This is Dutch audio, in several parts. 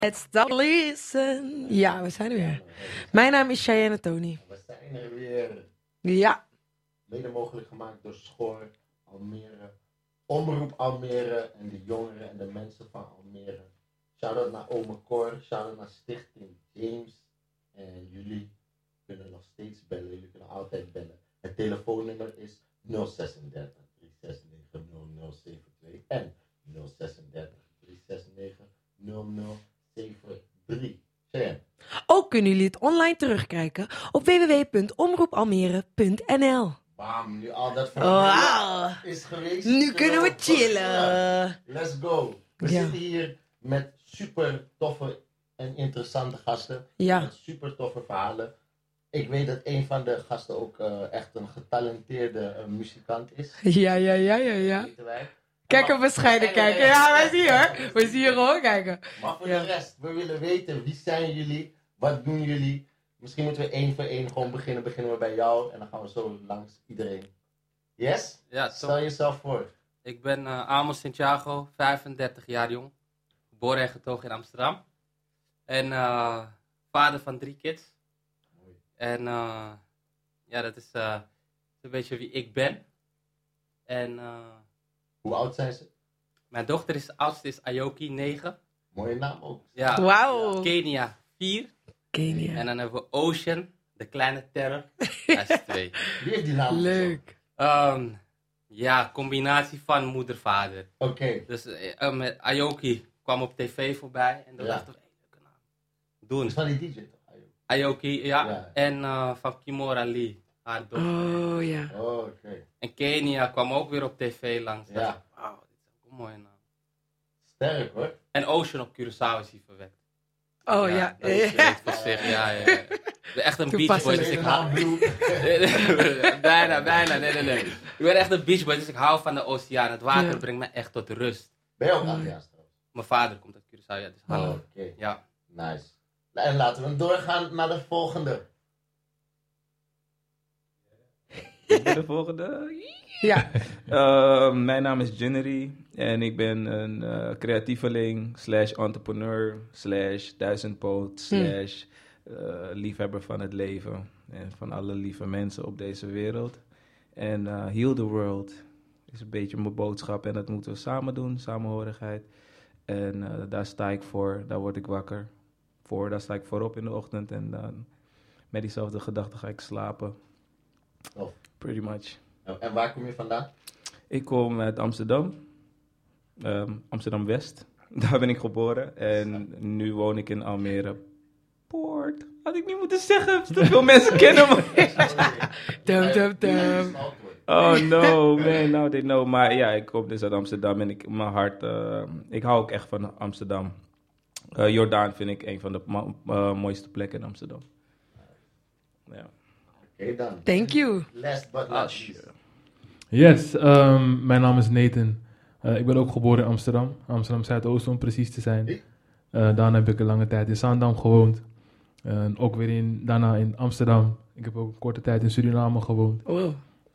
Let's listen. Ja, we zijn er weer. Mijn naam is Cheyenne Tony. We zijn er weer. Ja. Mede mogelijk gemaakt door Schoor, Almere, Omroep Almere en de jongeren en de mensen van Almere. Shout-out naar Ome Cor, shout-out naar Stichting James. En jullie kunnen nog steeds bellen, jullie kunnen altijd bellen. Het telefoonnummer is 036 369 0072 en 036 369 0073. Cheyenne. Ook kunnen jullie het online terugkijken op www.omroepalmere.nl. Bam, nu al dat Wow. is geweest. Nu kunnen we chillen. Let's go. We zitten hier met super toffe en interessante gasten. Ja. Met super toffe verhalen. Ik weet dat een van de gasten ook echt een getalenteerde muzikant is. Ja. Weten wij. Kijk Maar- op bescheiden kijken. Ja, wij zien hoor. We zien gewoon kijken. Maar voor Ja. de rest, we willen weten, wie zijn jullie? Wat doen jullie? Misschien moeten we één voor één gewoon beginnen. Beginnen we bij jou en dan gaan we zo langs iedereen. Yes? Ja, Stel toch. jezelf voor. Ik ben Amos Santiago, 35 jaar jong. Geboren en getogen in Amsterdam. En vader van 3 kids. Mooi. En ja, dat is een beetje wie ik ben. En Hoe oud zijn ze? mijn dochter is de oudste, is Ayoki, 9. Mooie naam ook. Ja, Wauw. Kenia, 4. Kenia. En dan hebben we Ocean, de kleine terror. Hij is 2. Wie heeft die naam? Leuk. Ja, combinatie van moeder-vader. Oké. Dus met Ayoki kwam op tv voorbij. En dan Ja. dachten we, hey, leuke naam. Doen. Is van die DJ toch? Ayoki, ja. Ja. En van Kimora Lee, haar dochter. Oh ja. Oh, oké. En Kenia kwam ook weer op tv langs. Ja. Dacht ik, wauw, dit is ook een mooie naam. Sterk hoor. En Ocean op Curaçao is hier verwekt. Oh ja. Dat is echt voor zich, ja. Ik ben echt een beachboy, dus Toepasselijk. ik hou... bijna, nee. Ik ben echt een beachboy, dus ik hou van de oceaan. Het water Ja. brengt me echt tot rust. Ben je ook Antilliaans trouwens? Mijn vader komt uit Curaçao, ja, dus Oh, hallo. oké. Ja. Nice. En laten we doorgaan naar de volgende. De volgende. Ja. Mijn naam is Ginnery en ik ben een creatieveling / entrepreneur / duizendpoot / liefhebber van het leven en van alle lieve mensen op deze wereld. En Heal the World is een beetje mijn boodschap en dat moeten we samen doen, samenhorigheid. En daar sta ik voor, daar word ik wakker voor, daar sta ik voorop in de ochtend en dan met diezelfde gedachte ga ik slapen. Tof. Pretty much. En waar kom je vandaan? Ik kom uit Amsterdam, Amsterdam-West. Daar ben ik geboren en nu woon ik in Almere Poort. Had ik niet moeten zeggen, te veel mensen kennen me. Dum. Oh no, man, now they know. Maar ja, ik kom dus uit Amsterdam en mijn hart, ik hou ook echt van Amsterdam. Jordaan vind ik een van de mooiste plekken in Amsterdam. Ja. Oké dan. Thank you. Last but not least. Yes, mijn naam is Nathan. Ik ben ook geboren in Amsterdam. Amsterdam Zuidoost om precies te zijn. Daarna heb ik een lange tijd in Zaandam gewoond. Ook weer daarna in Amsterdam. Ik heb ook een korte tijd in Suriname gewoond. Wow.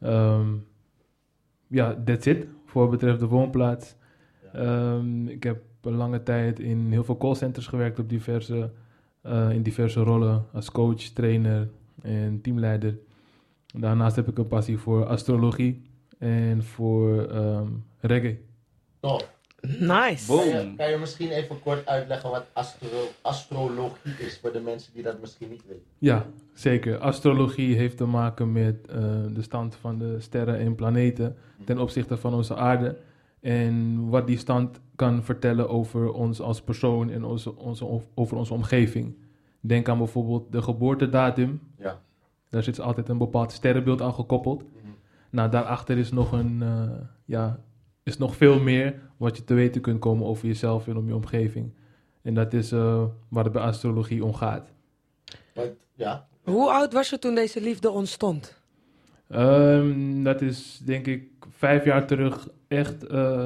Ja, that's it. Voor wat betreft de woonplaats. Ik heb een lange tijd in heel veel callcenters gewerkt op in diverse rollen. Als coach, trainer en teamleider. Daarnaast heb ik een passie voor astrologie en voor reggae. Tof. Nice. Boom. Kan je misschien even kort uitleggen wat astrologie is voor de mensen die dat misschien niet weten? Ja, zeker. Astrologie heeft te maken met de stand van de sterren en planeten ten opzichte van onze aarde. En wat die stand kan vertellen over ons als persoon en over onze omgeving. Denk aan bijvoorbeeld de geboortedatum. Ja. Daar zit altijd een bepaald sterrenbeeld aan gekoppeld. Nou, daarachter is nog veel meer wat je te weten kunt komen over jezelf en om je omgeving. En dat is waar het bij astrologie om gaat. Ja. Hoe oud was je toen deze liefde ontstond? Dat is denk ik 5 jaar terug echt,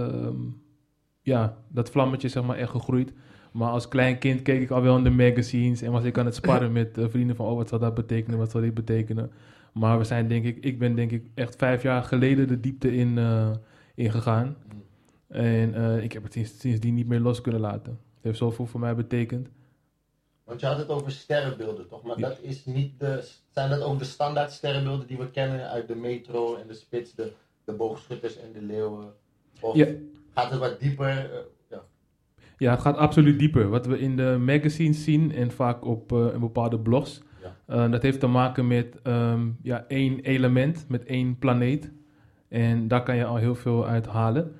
dat vlammetje zeg maar echt gegroeid. Maar als klein kind keek ik al wel in de magazines en was ik aan het sparren met vrienden van, wat zal dat betekenen, wat zal dit betekenen. Maar ik ben denk ik echt 5 jaar geleden de diepte in gegaan. En ik heb het sindsdien niet meer los kunnen laten. Het heeft zoveel voor mij betekend. Want je had het over sterrenbeelden, toch? Maar dat is niet zijn dat ook de standaard sterrenbeelden die we kennen uit de metro en de spits, de boogschutters en de leeuwen? Of Ja. gaat het wat dieper? Ja, het gaat absoluut dieper. Wat we in de magazines zien en vaak op in bepaalde blogs, dat heeft te maken met één element, met één planeet. En daar kan je al heel veel uit halen.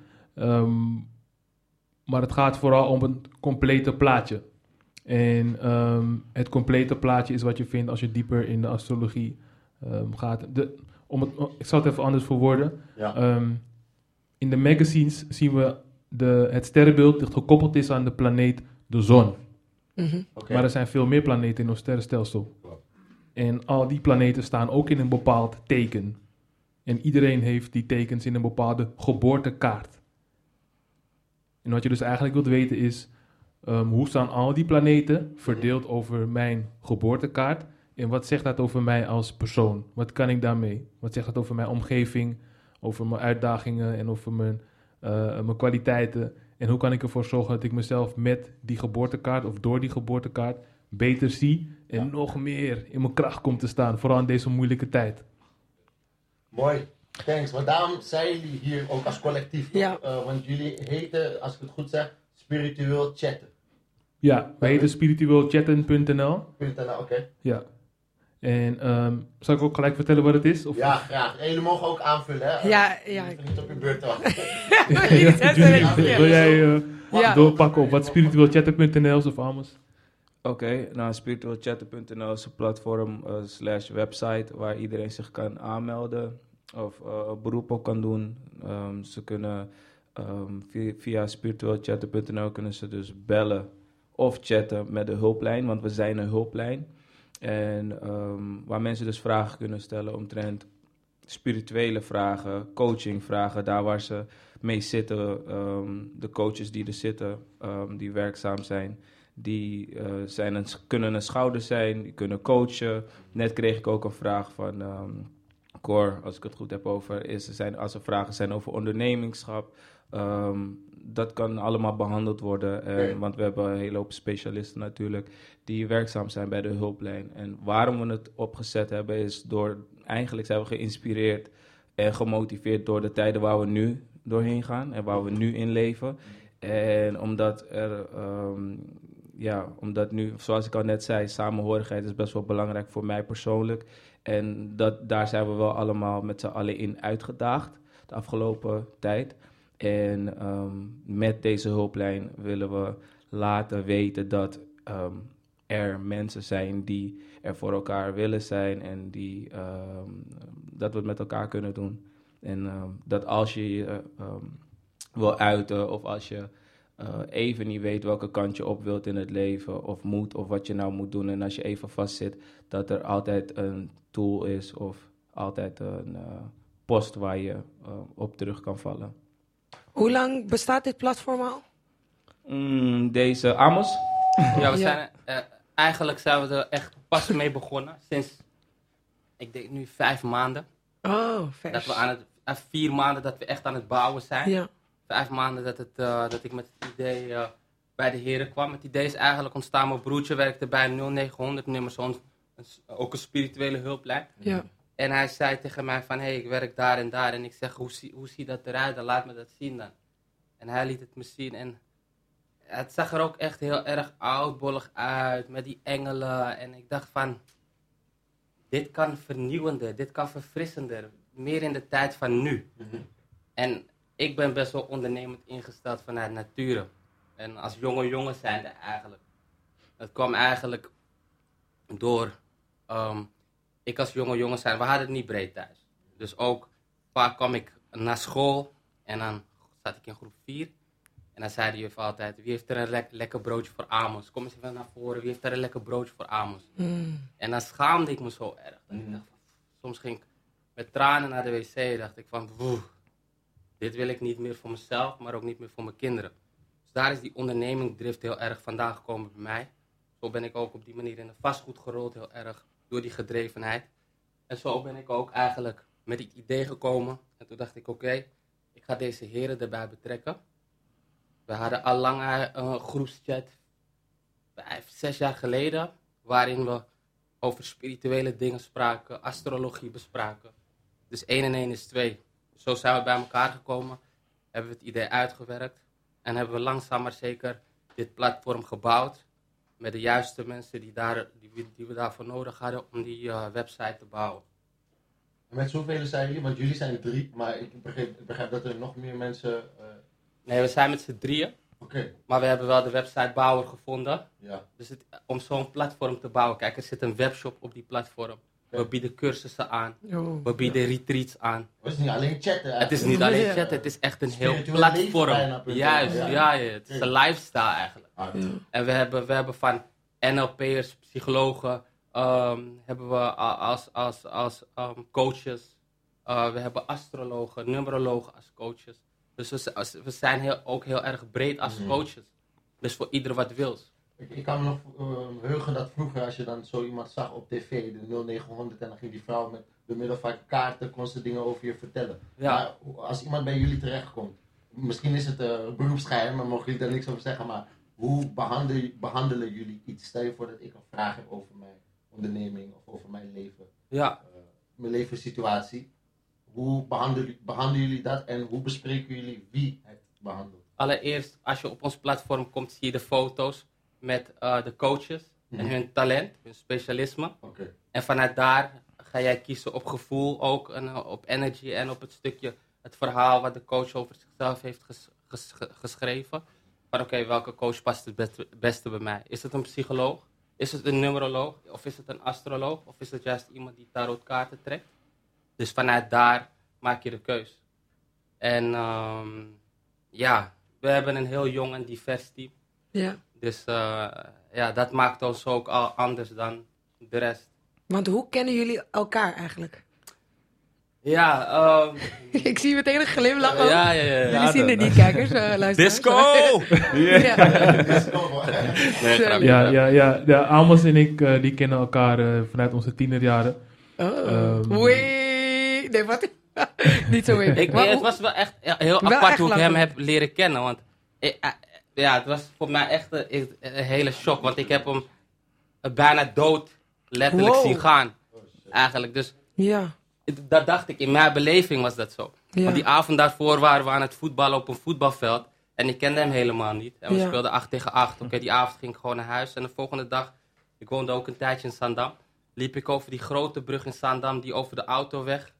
Maar het gaat vooral om het complete plaatje. En het complete plaatje is wat je vindt als je dieper in de astrologie gaat. Ik zal het even anders verwoorden. Ja. In de magazines zien we het sterrenbeeld dat gekoppeld is aan de planeet de zon. Mhm. Oké. Maar er zijn veel meer planeten in ons sterrenstelsel. En al die planeten staan ook in een bepaald teken. En iedereen heeft die tekens in een bepaalde geboortekaart. En wat je dus eigenlijk wilt weten is, hoe staan al die planeten verdeeld over mijn geboortekaart? En wat zegt dat over mij als persoon? Wat kan ik daarmee? Wat zegt dat over mijn omgeving, over mijn uitdagingen en over mijn kwaliteiten? En hoe kan ik ervoor zorgen dat ik mezelf met die geboortekaart of door die geboortekaart beter zie en nog meer in mijn kracht kom te staan, vooral in deze moeilijke tijd. Mooi, thanks. Want daarom zijn jullie hier ook als collectief. Ja. Want jullie heten, als ik het goed zeg, Spiritueel Chatten. Ja, wij heten spiritueelchatten.nl. Oké. Ja. En zal ik ook gelijk vertellen wat het is? Of? Ja, graag. En jullie mogen ook aanvullen, hè? Ja. Je hoeft niet op je beurt te wachten. Wil jij Ja. doorpakken op wat spiritueelchatten.nl is of Amos? Oké, nou spiritualchatten.nl is een platform /website waar iedereen zich kan aanmelden of beroep op kan doen. Ze kunnen via spiritualchatten.nl kunnen ze dus bellen of chatten met de hulplijn, want we zijn een hulplijn. En waar mensen dus vragen kunnen stellen omtrent spirituele vragen, coachingvragen, daar waar ze mee zitten. De coaches die er zitten, die werkzaam zijn, die kunnen een schouder zijn, die kunnen coachen. Net kreeg ik ook een vraag van Cor, als ik het goed heb over, als er vragen zijn over ondernemingschap. Dat kan allemaal behandeld worden, want we hebben een hele hoop specialisten natuurlijk die werkzaam zijn bij de hulplijn. En waarom we het opgezet hebben is eigenlijk zijn we geïnspireerd en gemotiveerd door de tijden waar we nu doorheen gaan en waar we nu in leven. En omdat nu, zoals ik al net zei, samenhorigheid is best wel belangrijk voor mij persoonlijk. En daar zijn we wel allemaal met z'n allen in uitgedaagd de afgelopen tijd. En met deze hulplijn willen we laten weten dat er mensen zijn die er voor elkaar willen zijn en dat we het met elkaar kunnen doen. En dat als je je wil uiten of als je even niet weet welke kant je op wilt in het leven of moet of wat je nou moet doen en als je even vastzit, dat er altijd een tool is of altijd een post waar je op terug kan vallen. Hoe lang bestaat dit platform al? Deze Amos? Ja, eigenlijk zijn we er echt pas mee begonnen. Sinds, ik denk nu 5 maanden. Oh, vers. Dat we 4 maanden dat we echt aan het bouwen zijn. Ja. 5 maanden dat ik met het idee bij de heren kwam. Het idee is eigenlijk ontstaan, mijn broertje werkte bij 0900 nummers, ook een spirituele hulplijn. Ja. En hij zei tegen mij van, hey, ik werk daar en daar. En ik zeg, hoe ziet dat eruit? Dan laat me dat zien dan. En hij liet het me zien en het zag er ook echt heel erg oudbollig uit, met die engelen. En ik dacht van, dit kan vernieuwender, dit kan verfrissender. Meer in de tijd van nu. Mm-hmm. En ik ben best wel ondernemend ingesteld vanuit nature. En als jongen zijnde eigenlijk. Het kwam eigenlijk door, ik als jongen zijn, we hadden het niet breed thuis. Dus ook, vaak kwam ik naar school en dan zat ik in groep 4. En dan zei de juf altijd, wie heeft er een lekker broodje voor Amos? Kom eens even naar voren, wie heeft er een lekker broodje voor Amos? En dan schaamde ik me zo erg. Dat ik dacht, soms ging ik met tranen naar de wc, dacht ik van, dit wil ik niet meer voor mezelf, maar ook niet meer voor mijn kinderen. Dus daar is die ondernemingdrift heel erg vandaan gekomen bij mij. Zo ben ik ook op die manier in de vastgoed gerold, heel erg door die gedrevenheid. En zo ben ik ook eigenlijk met het idee gekomen. En toen dacht ik, oké, ik ga deze heren erbij betrekken. We We hadden al lang een groepschat, 5, 6 jaar geleden, waarin we over spirituele dingen spraken, astrologie bespraken. Dus 1 en 1 is 2. Zo zijn we bij elkaar gekomen, hebben we het idee uitgewerkt en hebben we langzaam maar zeker dit platform gebouwd met de juiste mensen die we daarvoor nodig hadden om die website te bouwen. En met zoveel zijn jullie? Want jullie zijn 3, maar ik begrijp dat er nog meer mensen... Nee, we zijn met z'n 3, Oké, maar we hebben wel de websitebouwer gevonden. ja. Dus om zo'n platform te bouwen, kijk, er zit een webshop op die platform. We bieden cursussen aan, Oh. we bieden retreats aan. Het is niet alleen chatten eigenlijk. Het is niet alleen Ja. chatten, het is echt een heel Spiritueel leven platform. bijna, Juist, ja. ja, het is een lifestyle eigenlijk. Hard. Ja. En we hebben van NLP'ers, psychologen, hebben we als coaches. We hebben astrologen, numerologen als coaches. Dus we zijn ook heel erg breed als coaches. Dus voor ieder wat wils. Ik kan me nog heugen dat vroeger, als je dan zo iemand zag op tv, de 0900, en dan ging die vrouw met door middel van kaarten, kon ze dingen over je vertellen. Ja. Maar als iemand bij jullie terechtkomt, misschien is het beroepsgeheim, maar mogen jullie daar niks over zeggen, maar hoe behandelen jullie iets? Stel je voor dat ik een vraag heb over mijn onderneming of over mijn leven, Ja. mijn levenssituatie. Hoe behandelen jullie dat en hoe bespreken jullie wie het behandelt? Allereerst, als je op ons platform komt, zie je de foto's met de coaches en hun talent, hun specialisme. Oké. En vanuit daar ga jij kiezen op gevoel ook, en op energy en op het stukje, het verhaal wat de coach over zichzelf heeft geschreven. Van oké, welke coach past het beste bij mij? Is het een psycholoog? Is het een numeroloog? Of is het een astroloog? Of is het juist iemand die tarotkaarten trekt? Dus vanuit daar maak je de keus. En ja, we hebben een heel jong en divers team. Ja. Dus ja, dat maakt ons ook al anders dan de rest. Want hoe kennen jullie elkaar eigenlijk? Ja, Ik zie meteen een glimlach ook. ja. Jullie zien het niet, kijkers. Luisteraars. Disco! Ja. Nee, Sorry. grapje. Ja, Amos en ik die kennen elkaar vanuit onze tienerjaren. Oh. Wee. Nee, wat? Niet zo wee. Nee, het was wel echt heel Wel apart echt hoe ik hem lachen. heb leren kennen. Want ja, het was voor mij echt een hele shock. Want ik heb hem bijna dood letterlijk Wow. zien gaan. Eigenlijk. Dus Ja. dat dacht ik. In mijn beleving was dat zo. Ja. Want die avond daarvoor waren we aan het voetballen op een voetbalveld. En ik kende hem helemaal niet. En we Ja. speelden 8 tegen 8. Oké, die avond ging ik gewoon naar huis. En de volgende dag, ik woonde ook een tijdje in Zaandam. Liep ik over die grote brug in Zaandam die over de autoweg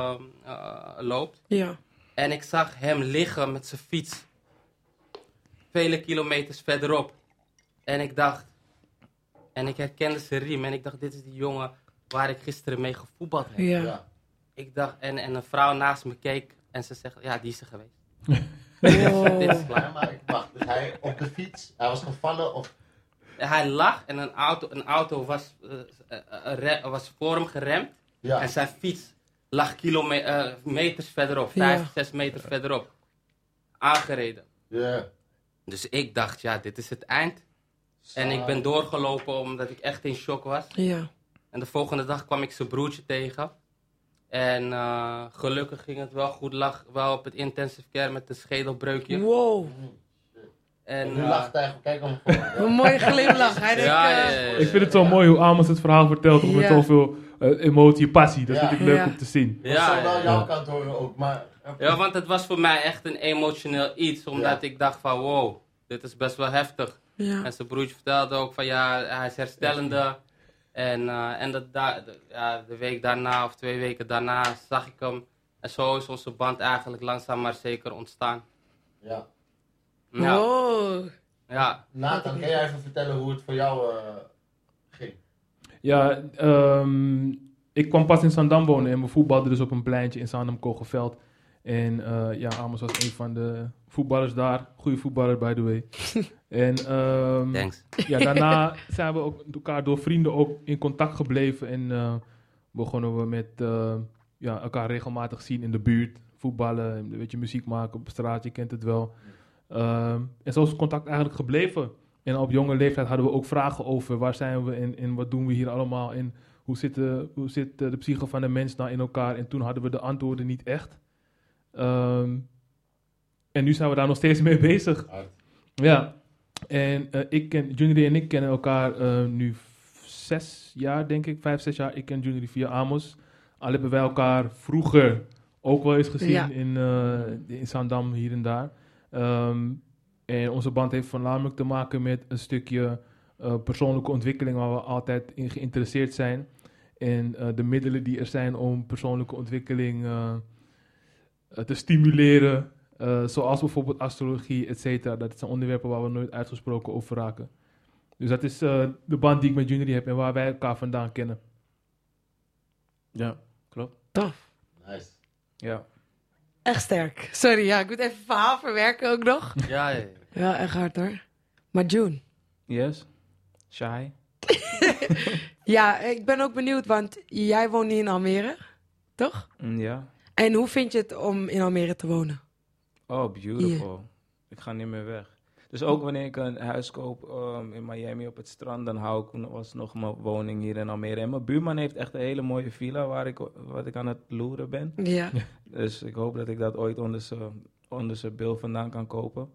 loopt. Ja. En ik zag hem liggen met zijn fiets. Vele kilometers verderop. En ik dacht... En ik herkende zijn riem. En ik dacht, dit is die jongen waar ik gisteren mee gevoetbald heb. Ja. Ja. Ik dacht, en een vrouw naast me keek. En ze zegt, ja, die is er geweest. Oh. Dit is klaar. Ja, maar ik wacht, dus hij op de fiets, hij was gevallen of... Hij lag en een auto was voor hem geremd. Ja. En zijn fiets lag meters verderop. 5, 6 meter verderop. Aangereden. Ja. Dus ik dacht, ja, dit is het eind. En ik ben doorgelopen omdat ik echt in shock was. Ja. En de volgende dag kwam ik zijn broertje tegen. En gelukkig ging het wel goed. Lag wel op het intensive care met een schedelbreukje. Wow. En, Nu lacht hij gewoon, kijk hem voor. Een mooie glimlach. Hij denkt, ja, Ik vind het zo mooi hoe Amos het verhaal vertelt. Met Ja. zoveel emotie, passie. Dat Ja. vind ik leuk Ja. om te zien. Ik zou wel ja. jouw kant horen ook, maar... Ja, want het was voor mij echt een emotioneel iets. Omdat ik dacht van, wow, dit is best wel heftig. Ja. En zijn broertje vertelde ook van, ja, hij is herstellende. En de week daarna of 2 weken daarna zag ik hem. En zo is onze band eigenlijk langzaam maar zeker ontstaan. Ja. Ja, Wow. ja. Nathan, kan jij even vertellen hoe het voor jou ging? Ja, ik kwam pas in Zaandam wonen en we voetbalden dus op een pleintje in Zaandam-Kogelveld. En ja, Amos was een van de voetballers daar. Goede voetballer, by the way. En Thanks. ja, daarna zijn we ook met elkaar door vrienden ook in contact gebleven. En begonnen we met elkaar regelmatig zien in de buurt. Voetballen, een beetje muziek maken op straat, je kent het wel. En zo is het contact eigenlijk gebleven. En op jonge leeftijd hadden we ook vragen over waar zijn we en wat doen we hier allemaal. En hoe zit de psyche van de mens nou in elkaar. En toen hadden we de antwoorden niet echt. En nu zijn we daar nog steeds mee bezig. Ja, en Junior en ik kennen elkaar nu 6 jaar, denk ik. 5, 6 jaar. Ik ken Junior via Amos. Al hebben wij elkaar vroeger ook wel eens gezien Ja. in Zaandam, hier en daar. En onze band heeft voornamelijk te maken met een stukje persoonlijke ontwikkeling waar we altijd in geïnteresseerd zijn. En de middelen die er zijn om persoonlijke ontwikkeling te stimuleren. Zoals bijvoorbeeld astrologie, et cetera. Dat zijn onderwerpen waar we nooit uitgesproken over raken. Dus dat is de band die ik met Junior heb en waar wij elkaar vandaan kennen. Ja, klopt. Tof. Nice. Ja. Echt sterk. Sorry, ja, ik moet even het verhaal verwerken ook nog. Ja. Ja, echt hard hoor. Maar June. Yes. Shy. Ja, ik ben ook benieuwd, want jij woont nu in Almere, toch? Ja. En hoe vind je het om in Almere te wonen? Oh, beautiful. Ik ga niet meer weg. Dus ook wanneer ik een huis koop in Miami op het strand, dan hou ik alsnog mijn woning hier in Almere. En mijn buurman heeft echt een hele mooie villa wat ik aan het loeren ben. Ja. Dus ik hoop dat ik dat ooit onder zijn bil vandaan kan kopen.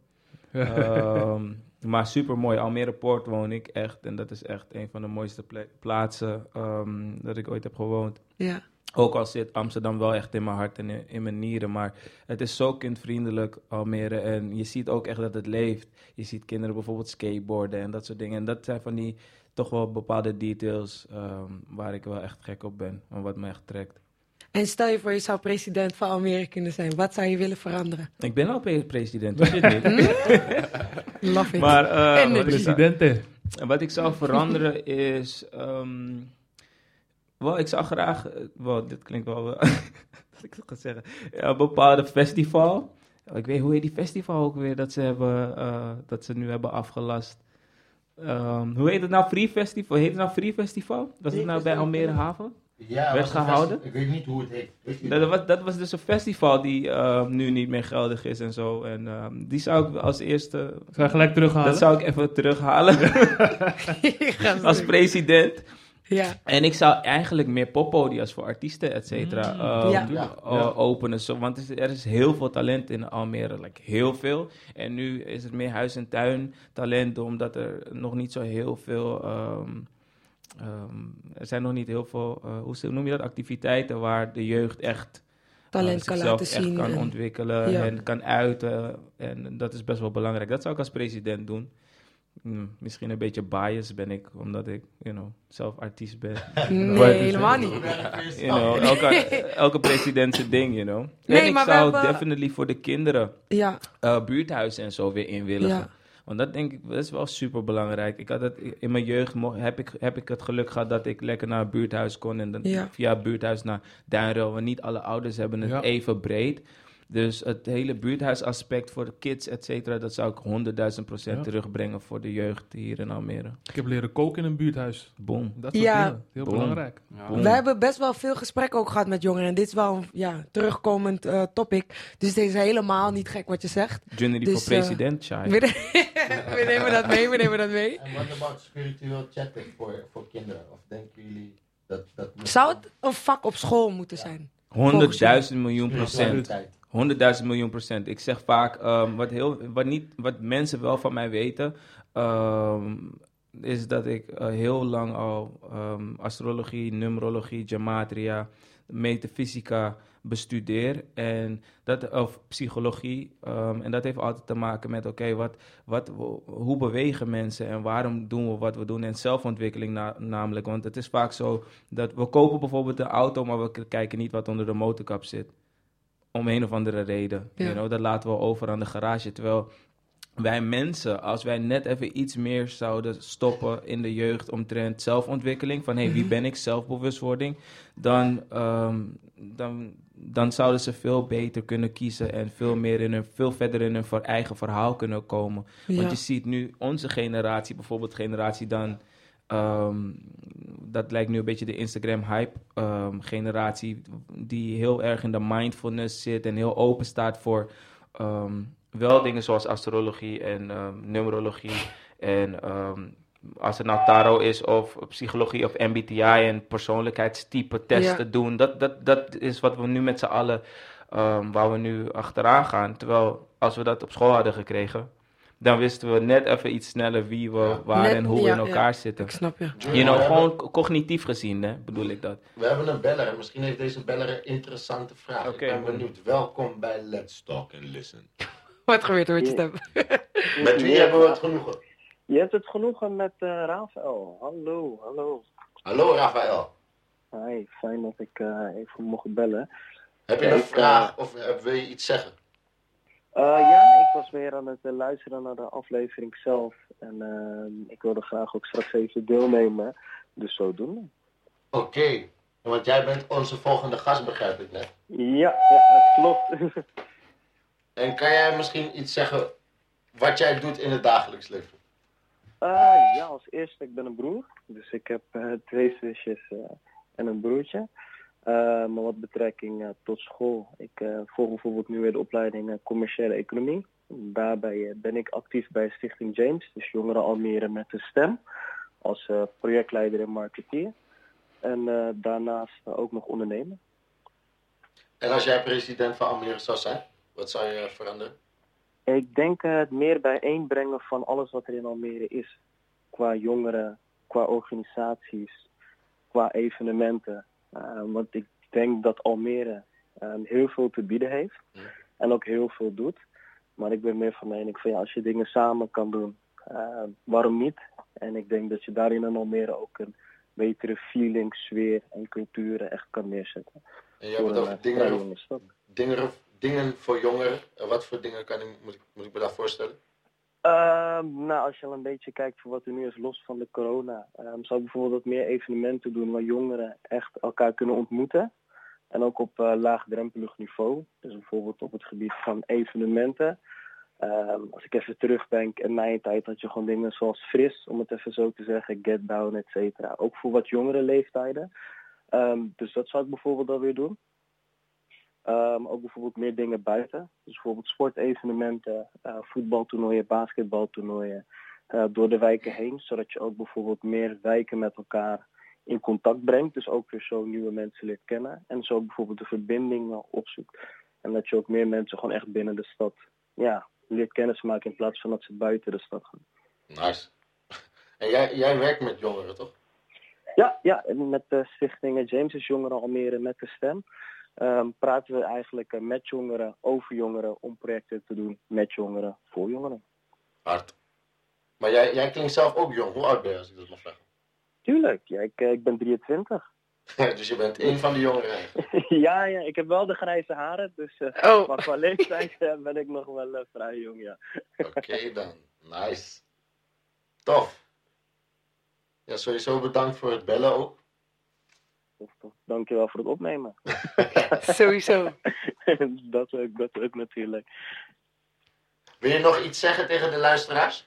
Maar super mooi. Almere Poort woon ik echt. En dat is echt een van de mooiste plaatsen dat ik ooit heb gewoond. Ja. Ook al zit Amsterdam wel echt in mijn hart en in mijn nieren. Maar het is zo kindvriendelijk, Almere. En je ziet ook echt dat het leeft. Je ziet kinderen bijvoorbeeld skateboarden en dat soort dingen. En dat zijn van die toch wel bepaalde details waar ik wel echt gek op ben. En wat me echt trekt. En stel je voor, je zou president van Almere kunnen zijn. Wat zou je willen veranderen? Ik ben al president, weet je het niet? Love it. Maar Presidenten. wat ik zou veranderen is... ik zou graag... dit klinkt wel... dat ik dat ga zeggen. Ja, een bepaalde festival. Ik weet hoe heet die festival ook weer dat ze nu hebben afgelast. Hoe heet het nou? Free Festival? Heet het nou Free Festival? Was het nou bij Almere Haven? Ja, Werd gehouden? Ik weet niet hoe het heet. Weet je Dat was dus een festival die nu niet meer geldig is en zo. En die zou ik als eerste... Ga je gelijk terughalen? Dat zou ik even terughalen. Als president. Ja. En ik zou eigenlijk meer poppodia's voor artiesten, et cetera, openen. Want er is heel veel talent in Almere, heel veel. En nu is het meer huis- en tuin talent, omdat er nog niet zo heel veel... er zijn nog niet heel veel, hoe noem je dat, activiteiten waar de jeugd echt... Talent kan zichzelf laten echt zien. kan en- ontwikkelen Ja. en kan uiten. En dat is best wel belangrijk. Dat zou ik als president doen. Misschien een beetje biased ben ik, omdat ik, zelf artiest ben. Nee, helemaal niet. Elke president zijn ding, En Nee, ik maar we zou hebben- definitely voor de kinderen Ja, buurthuizen en zo weer inwilligen. Ja. Want dat denk ik, dat is wel super belangrijk. Ik had het in mijn jeugd heb ik het geluk gehad dat ik lekker naar een buurthuis kon en dan via het buurthuis naar Duinrel. Want niet alle ouders hebben het even breed. Dus het hele buurthuisaspect voor de kids, et cetera, dat zou ik 100.000% terugbrengen voor de jeugd hier in Almere. Ik heb leren koken in een buurthuis. Boom. Dat soort Ja. dingen. Heel Boom. belangrijk. Boom. we hebben best wel veel gesprekken ook gehad met jongeren. En dit is wel een terugkomend topic. Dus het is helemaal niet gek wat je zegt. Journey Dus, voor president, Shai. We nemen dat mee. En wat about spiritueel chatten voor kinderen? Of denken jullie dat... Zou het een vak op school moeten zijn? 100.000 miljoen procent. spiritualiteit? 100.000 miljoen procent. Ik zeg vaak, wat mensen wel van mij weten, is dat ik heel lang al astrologie, numerologie, gematria, metafysica bestudeer. Of psychologie. En dat heeft altijd te maken met, hoe bewegen mensen en waarom doen we wat we doen. En zelfontwikkeling namelijk. Want het is vaak zo dat we kopen bijvoorbeeld een auto, maar we kijken niet wat onder de motorkap zit. Om een of andere reden. Ja. Dat laten we over aan de garage. Terwijl wij mensen, als wij net even iets meer zouden stoppen in de jeugd omtrent zelfontwikkeling, van wie ben ik, zelfbewustwording, dan zouden ze veel beter kunnen kiezen en veel verder in hun eigen verhaal kunnen komen. Ja. Want je ziet nu onze generatie, bijvoorbeeld generatie dan, dat lijkt nu een beetje de Instagram-hype generatie, die heel erg in de mindfulness zit en heel open staat voor wel dingen zoals astrologie en numerologie en als het nou tarot is of psychologie of MBTI en persoonlijkheidstype testen doen. Dat is wat we nu met z'n allen, waar we nu achteraan gaan. Terwijl als we dat op school hadden gekregen, dan wisten we net even iets sneller wie we waar Net- en hoe we ja, in elkaar ja. zitten. Ik snap je. You know, gewoon cognitief gezien, hè, bedoel ik dat. We hebben een beller en misschien heeft deze beller een interessante vraag. Oké. Ik ben benieuwd. Welkom bij Let's Talk and Listen. Wat gebeurt er met je stem? Met wie hebben we het genoegen? Je hebt het genoegen met Rafael. Hallo. Hallo Rafael. Hi, fijn dat ik even mocht bellen. Heb je Ja, een ik, vraag of wil je iets zeggen? Ja, ik was weer aan het luisteren naar de aflevering zelf. En ik wilde graag ook straks even deelnemen. Dus zodoende. Oké. Want jij bent onze volgende gast, begrijp ik net. Ja, het klopt. En kan jij misschien iets zeggen wat jij doet in het dagelijks leven? Ja, als eerste, ik ben een broer. Dus ik heb 2 zusjes en een broertje. Maar wat betrekking tot school. Ik volg bijvoorbeeld nu weer de opleiding commerciële economie. Daarbij ben ik actief bij Stichting James, dus Jongeren Almere met de stem. Als projectleider en marketeer. En daarnaast ook nog ondernemen. En als jij president van Almere zou zijn, wat zou je veranderen? Ik denk het meer bijeenbrengen van alles wat er in Almere is. Qua jongeren, qua organisaties, qua evenementen. Want ik denk dat Almere heel veel te bieden heeft. Ja. En ook heel veel doet. Maar ik ben meer van mening van ja, als je dingen samen kan doen, waarom niet? En ik denk dat je daarin in Almere ook een betere feeling, sfeer en cultuur echt kan neerzetten. En jij hebt het over vrij jonge stad. dingen voor jongeren. Wat voor dingen moet ik me daar voorstellen? Nou, als je al een beetje kijkt voor wat er nu is los van de corona, zou ik bijvoorbeeld wat meer evenementen doen waar jongeren echt elkaar kunnen ontmoeten. En ook op laagdrempelig niveau. Dus bijvoorbeeld op het gebied van evenementen. Als ik even terugdenk, in mijn tijd had je gewoon dingen zoals Fris, om het even zo te zeggen, Get Down, et cetera. Ook voor wat jongere leeftijden. Dus dat zou ik bijvoorbeeld alweer doen. Ook bijvoorbeeld meer dingen buiten. Dus bijvoorbeeld sportevenementen, voetbaltoernooien, basketbaltoernooien. Door de wijken heen, zodat je ook bijvoorbeeld meer wijken met elkaar in contact brengt. Dus ook weer zo nieuwe mensen leert kennen. En zo bijvoorbeeld de verbindingen opzoekt. En dat je ook meer mensen gewoon echt binnen de stad leert kennismaken in plaats van dat ze buiten de stad gaan. Nice. En jij werkt met jongeren, toch? Ja, en met de stichting James is Jongeren Almere met de stem. Praten we eigenlijk met jongeren, over jongeren, om projecten te doen met jongeren, voor jongeren. Hard. Maar jij klinkt zelf ook jong. Hoe oud ben je, als ik dat mag vragen? Tuurlijk, ja, ik ben 23. Dus je bent één van de jongeren eigenlijk. ja, ik heb wel de grijze haren, dus Oh. maar qua leeftijd ben ik nog wel vrij jong, ja. Oké dan. Nice. Tof. Ja, sowieso bedankt voor het bellen ook. Toch. Dankjewel voor het opnemen. Sowieso. dat ook natuurlijk. Wil je nog iets zeggen tegen de luisteraars?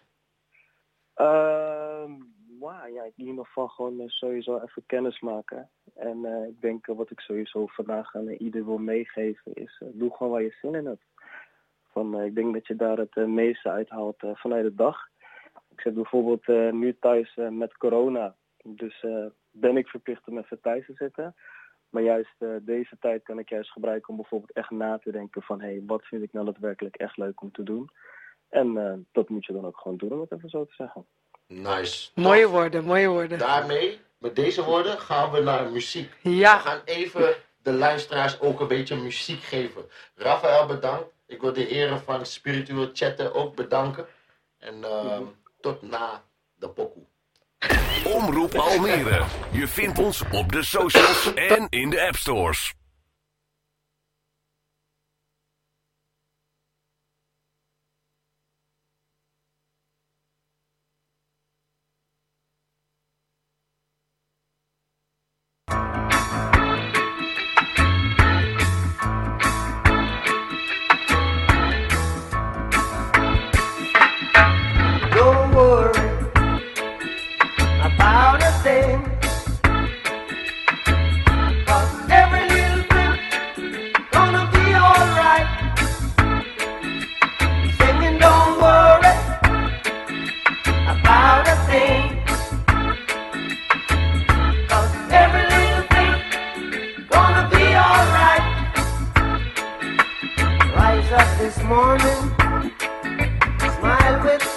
In ieder geval gewoon sowieso even kennis maken. En ik denk wat ik sowieso vandaag aan ieder wil meegeven is, doe gewoon waar je zin in hebt. Ik denk dat je daar het meeste uithaalt vanuit de dag. Ik zit bijvoorbeeld nu thuis met corona. Dus ben ik verplicht om even thuis te zitten. Maar juist deze tijd kan ik juist gebruiken om bijvoorbeeld echt na te denken van wat vind ik nou daadwerkelijk echt leuk om te doen. En dat moet je dan ook gewoon doen, om het even zo te zeggen. Nice. Mooie Tof. woorden, mooie woorden. Daarmee, met deze woorden, gaan we naar muziek. Ja. We gaan even de luisteraars ook een beetje muziek geven. Rafael, bedankt. Ik wil de heren van Spiritueel Chatten ook bedanken. En tot na de pokoe. Omroep Almere. Je vindt ons op de socials en in de appstores. Don't worry about a thing, 'cause every little thing gonna be alright. Singing, don't worry about a thing, 'cause every little thing gonna be alright. Rise up this morning, smile with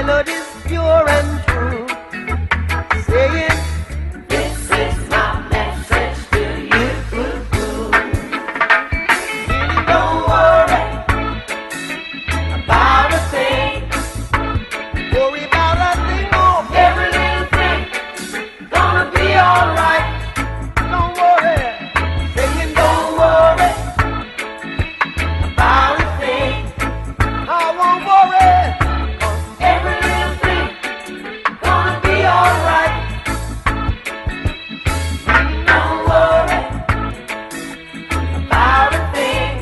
blood is pure and true. Saying, this is my message to you. Don't worry about a thing. Worry about a thing, oh, every little thing. Gonna be alright. Don't worry. Saying, don't worry about a thing. I won't worry. 'Cause every little thing gonna be alright. Don't worry about a thing.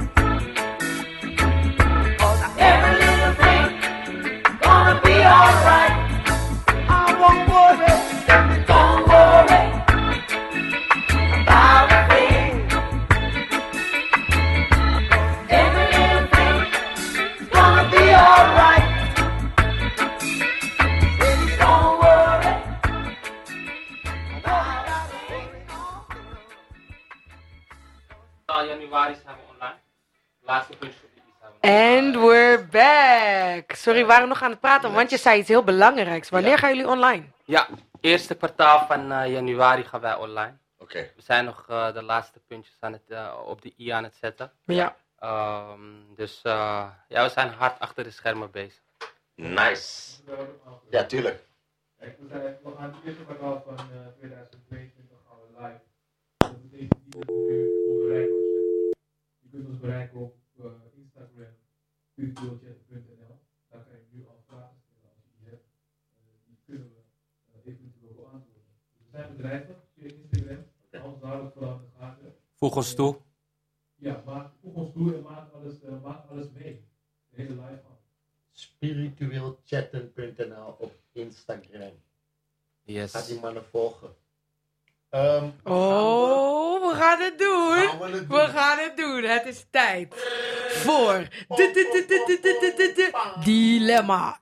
'Cause every little thing gonna be alright. I won't worry. Don't worry about a thing. 'Cause every little thing gonna be alright. Don't worry about a thing. Januari zijn we online. Laatste puntje op die zijn we And we're back. Sorry, we waren nog aan het praten, want je zei iets heel belangrijks. Wanneer gaan jullie online? Ja, eerste kwartaal van januari gaan wij online. Oké. We zijn nog de laatste puntjes aan het, op de i aan het zetten. Ja. Dus ja, we zijn hard achter de schermen bezig. Nice. Ja, tuurlijk. Kijk, we gaan het eerste kwartaal van 2022 gaan we live. Dat betekent niet dat we weer onbereikbaar zijn. Je kunt ons bereiken op Instagram, virtualchat.nl. Daar kan je nu al vragen stellen als je die hebt. Die kunnen we eventueel beantwoorden. Dus we zijn bedrijven via Instagram. Alles houden we vooral in de gaten. Voeg ons toe. Ja, voeg ons toe en maak alles mee. De hele live van. Spiritueelchatten.nl op Instagram. Yes. Ga die mannen volgen. Oh, we gaan het doen. Gaan we het doen? We gaan het doen. Het is tijd voor Dilemma.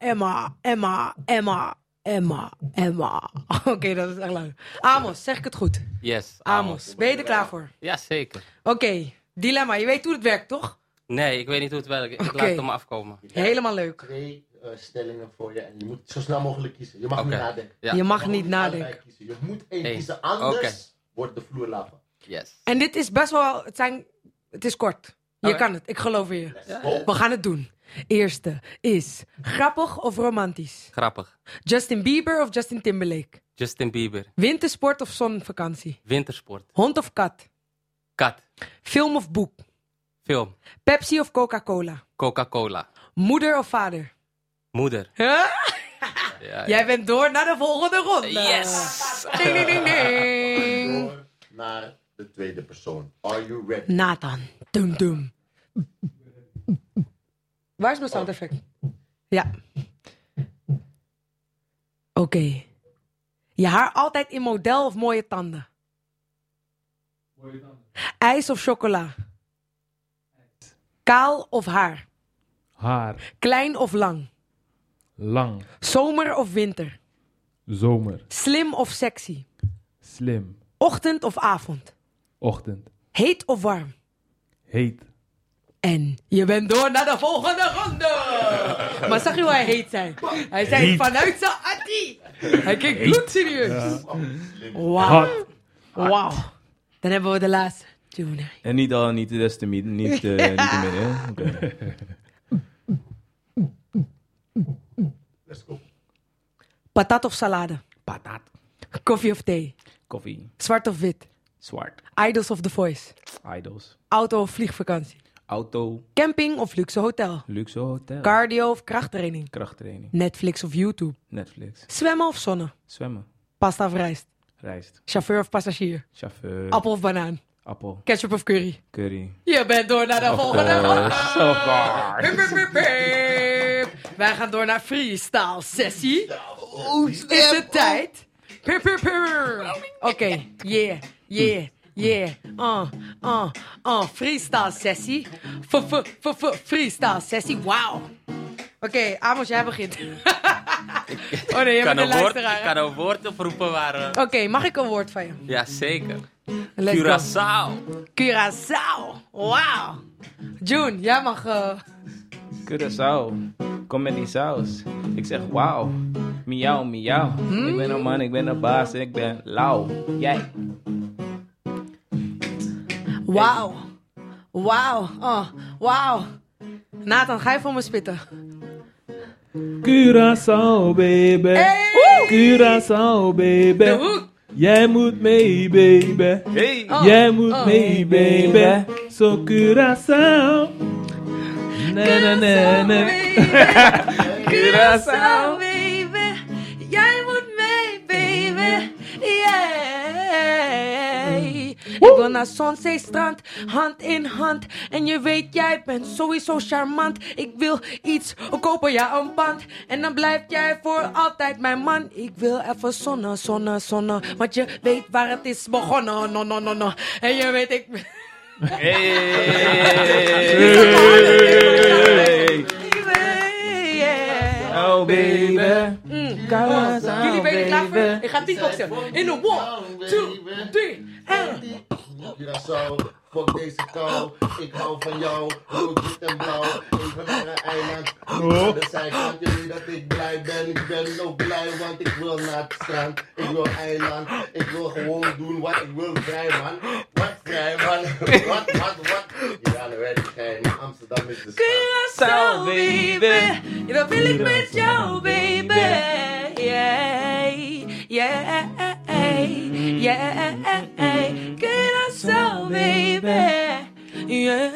Emma. Oké, dat is echt lang. Amos, zeg ik het goed? Yes. Amos, ben je er klaar voor? Ja, zeker. Oké, dilemma. Je weet hoe het werkt, toch? Nee, ik weet niet hoe het werkt. Ik Oké. laat het om afkomen. Helemaal leuk. 2 stellingen voor je en je moet zo snel mogelijk kiezen. Je mag Oké. niet nadenken. Ja. Je mag niet allebei nadenken. kiezen. Je moet één Eén. kiezen, anders Oké. wordt de vloer lava. Yes. En dit is best wel... Het is kort. Je Oké. kan het. Ik geloof in je. Let's go. We gaan het doen. Eerste is grappig of romantisch? Grappig. Justin Bieber of Justin Timberlake? Justin Bieber. Wintersport of zonvakantie? Wintersport. Hond of kat? Kat. Film of boek? Film. Pepsi of Coca-Cola? Coca-Cola. Moeder of vader? Moeder. Huh? Ja, Jij bent door naar de volgende ronde. Yes! Ding, ding, ding, ding. Door naar de tweede persoon. Are you ready? Nathan. Dum, dum. Waar is mijn sound effect? Ja. Oké. Je haar altijd in model of mooie tanden? Mooie tanden. IJs of chocola? Kaal of haar? Haar. Klein of lang? Lang. Zomer of winter? Zomer. Slim of sexy? Slim. Ochtend of avond? Ochtend. Heet of warm? Heet. En je bent door naar de volgende ronde. Maar zag je hoe hij heet zei? Hij zei vanuit zijn attie. Hij keek bloedserieus. Wauw. Hot. Wauw. Dan hebben we de laatste. Tune. En niet des te midden, niet te midden, hè? Oké. Let's go. Patat of salade? Patat. Koffie of thee? Koffie. Zwart of wit? Zwart. Idols of The Voice? Idols. Auto of vliegvakantie? Auto. Camping of luxe hotel? Luxe hotel. Cardio of krachttraining? Krachttraining. Netflix of YouTube? Netflix. Zwemmen of zonne? Zwemmen. Pasta of rijst? Rijst. Chauffeur of passagier? Chauffeur. Appel of banaan? Appel. Ketchup of curry? Curry. Je bent door naar de volgende ronde. Of course. Pip, pip, pip, pip. Wij gaan door naar freestyle sessie. Is het tijd? Pip, pip, pip. Oké, yeah. Freestyle sessie. Freestyle sessie, wauw. Oké, Amos, jij begint. Oh nee, je bent de luisteraar. Ik kan een woord oproepen waar... Oké, mag ik een woord van je? Ja, zeker. Let's go. Curaçao. Curaçao. Wauw. June, jij mag... Curaçao. kom met die saus. Ik zeg, wauw, miauw, miauw. Ik ben een man, ik ben een baas, ik ben lauw. Jij. Wauw. Wauw. Oh, wauw. Nathan, ga je voor me spitten? Curaçao, baby. Hey! Curaçao, baby. De hoek. Jij moet mee, baby. Hey. Oh, Jij moet oh. mee, baby. Zo Curaçao. Na, na, na, na. Curaçao, baby. Jij moet mee, baby. Yeah. Ik wil naar zon, zee, strand, hand in hand. En je weet, jij bent sowieso charmant. Ik wil iets kopen, ja, een band. En dan blijf jij voor altijd mijn man. Ik wil even zonnen, zonnen, zonnen. Want je weet waar het is begonnen. No, no, no, no. En je weet, ik... Oh baby. Jullie weten klaar voor? Ik ga beatboxen. In een 1, 2, 3 en... Curaçao, fuck deze kou. Ik hou van jou, rood, wit en blauw. Even naar een eiland. Aan de zijkant, je weet dat ik blij ben. Ik ben ook blij, want ik wil naar het strand. Ik wil eiland. Ik wil gewoon doen wat ik wil. Vrij man. Wat vrij man? Wat? Ja, dan weet ik geen. Amsterdam is de stad. Curaçao, baby. Ja, dan wil ik met jou, baby. Yeah, yeah, yeah. Curaçao, baby. Yeah,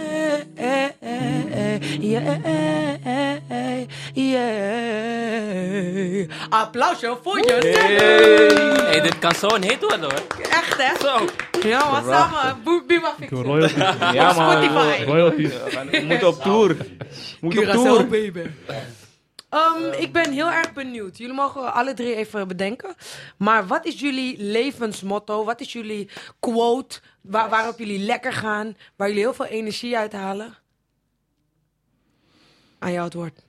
yeah. Applausje voor je. Hey, dit kan zo een hit worden hoor. Echt, hè? Zo. Ja, wat samen. Bima Fix. Royalties. Ja man, Spotify. Royalties. we moeten op tour. Curaçao, baby. Ik ben heel erg benieuwd. Jullie mogen alle drie even bedenken. Maar wat is jullie levensmotto? Wat is jullie quote? Waarop jullie lekker gaan? Waar jullie heel veel energie uithalen? Aan jou het woord.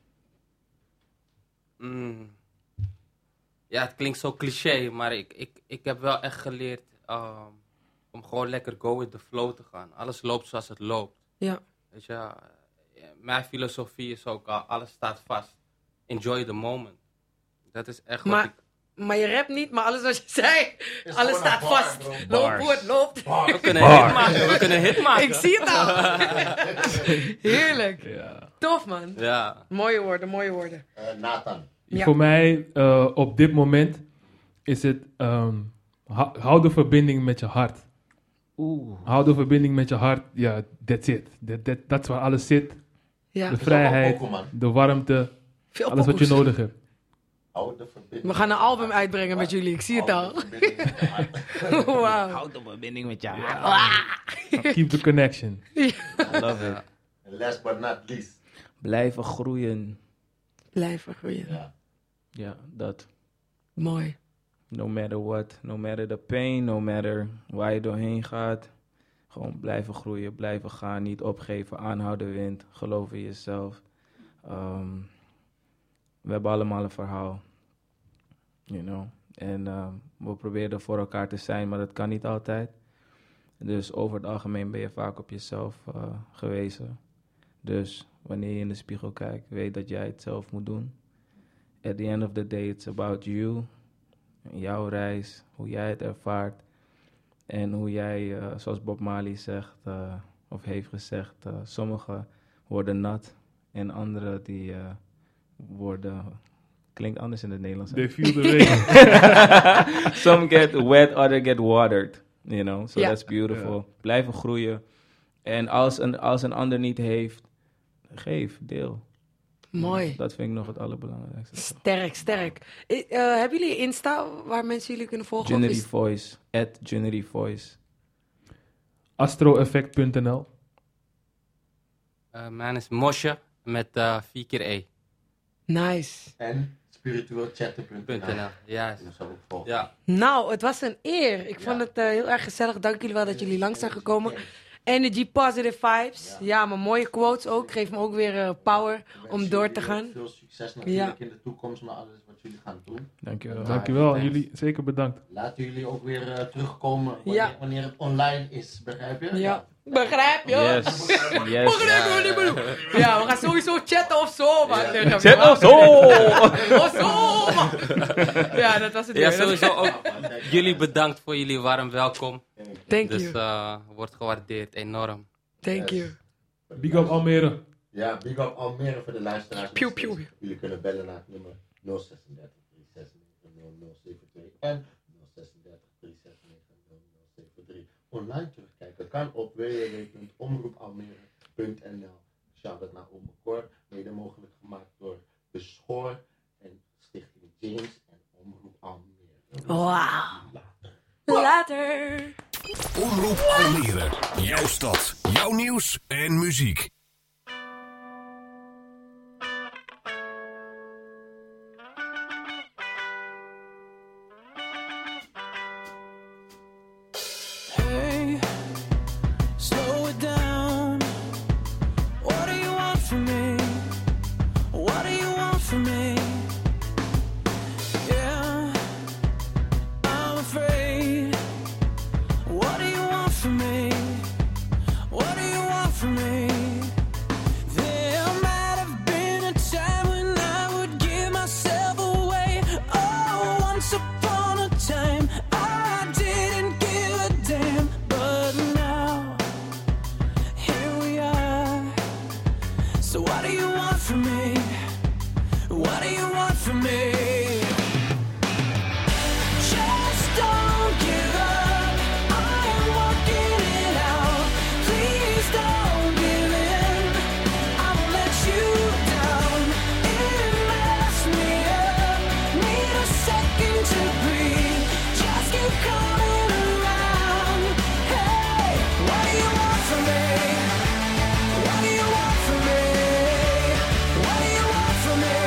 Ja, het klinkt zo cliché, maar ik heb wel echt geleerd om gewoon lekker go with the flow te gaan. Alles loopt zoals het loopt. Ja. Weet je, mijn filosofie is ook alles staat vast. Enjoy the moment. Dat is echt wat ik... Maar je rapt niet, maar alles wat je zei, alles staat een bar, vast. bro. Loop hoe het loopt. We kunnen een hit maken. We kunnen een hit maken. Ik zie het al. Heerlijk. Ja. Tof, man. Ja. Mooie woorden, mooie woorden. Nathan. Ja. Voor mij, op dit moment, is het... hou de verbinding met je hart. Hou de verbinding met je hart. Ja, that's it. Dat is waar alles zit. Ja. De vrijheid, de warmte, Veel alles wat je pokoes. nodig hebt. Hou de verbinding. We gaan een album uitbrengen met jullie, ik zie het al. Wauw. Houd de verbinding met jou. Keep the connection. I love it. Last but not least. Blijven groeien. Blijven groeien. Ja. Ja, dat. Mooi. No matter what. No matter the pain. No matter waar je doorheen gaat. Gewoon blijven groeien. Blijven gaan. Niet opgeven. Aanhouden wint. Geloof in jezelf. We hebben allemaal een verhaal. You know. En we proberen er voor elkaar te zijn. Maar dat kan niet altijd. Dus over het algemeen ben je vaak op jezelf gewezen. Dus wanneer je in de spiegel kijkt, weet dat jij het zelf moet doen. At the end of the day, it's about you. Jouw reis, hoe jij het ervaart. En hoe jij, zoals Bob Marley zegt, of heeft gezegd, sommigen worden nat. En anderen die worden... Klinkt anders in het Nederlands. hè? They feel the rain. Some get wet, other get watered. You know, so Ja. that's beautiful. Blijven groeien. En als een ander niet heeft, geef, deel. Mooi. Dat vind ik nog het allerbelangrijkste. Sterk, sterk. Hebben jullie Insta waar mensen jullie kunnen volgen? Of Genery is- Voice, @Genery Voice. Astroeffect.nl. Mijn is Mosje met 4 keer E. Nice. En spirituelchatten.nl. .nl. Juist. Dus heb ik volgen. Ja. Nou, het was een eer. Ik vond het heel erg gezellig. Dank jullie wel dat jullie langs zijn gekomen. Energy, positive vibes. Ja. Ja, maar mooie quotes ook. Geeft me ook weer power om door te gaan. Veel succes natuurlijk in de toekomst met alles wat jullie gaan doen. Dankjewel. Dankjewel. thanks. Jullie zeker bedankt. Laten jullie ook weer terugkomen Ja. wanneer het online is, begrijp je? Ja. Begrijp je? Yes. Yes. Begrijp je wat ik bedoel? Ja, we gaan sowieso chatten of zo, man. Ja. Zet ons zo! Of zo, man. Ja, dat was het Ja, weer. sowieso ook jullie bedankt voor jullie warm welkom. Thank Dus you. wordt gewaardeerd, enorm. Thank you. Big up Almere. Ja, big up Almere voor de luisteraars. Pew, pew. Jullie kunnen bellen naar het nummer 036 369 0072 en 036 369 0073. Online terugkijken kan op www.omroepalmere.nl. Shout-out naar Ome Cor, mede mogelijk gemaakt door De Schoor en Stichting James en Omroep Almere. Wauw. Later. Omroep Almere. Jouw stad, jouw nieuws en muziek. Hey, slow it down. What do you want from me? What do you want from me? Yeah, I'm afraid. What do you want from me? What do you want from me? There might have been a time when I would give myself away. Oh, once upon a time I didn't give a damn. But now, here we are. So what do you want from me? What do you want from me? Just don't give up. I am working it out. Please don't give in. I won't let you down. It messed me up. Need a second to breathe. Just keep coming around. Hey, what do you want from me? What do you want from me? What do you want from me?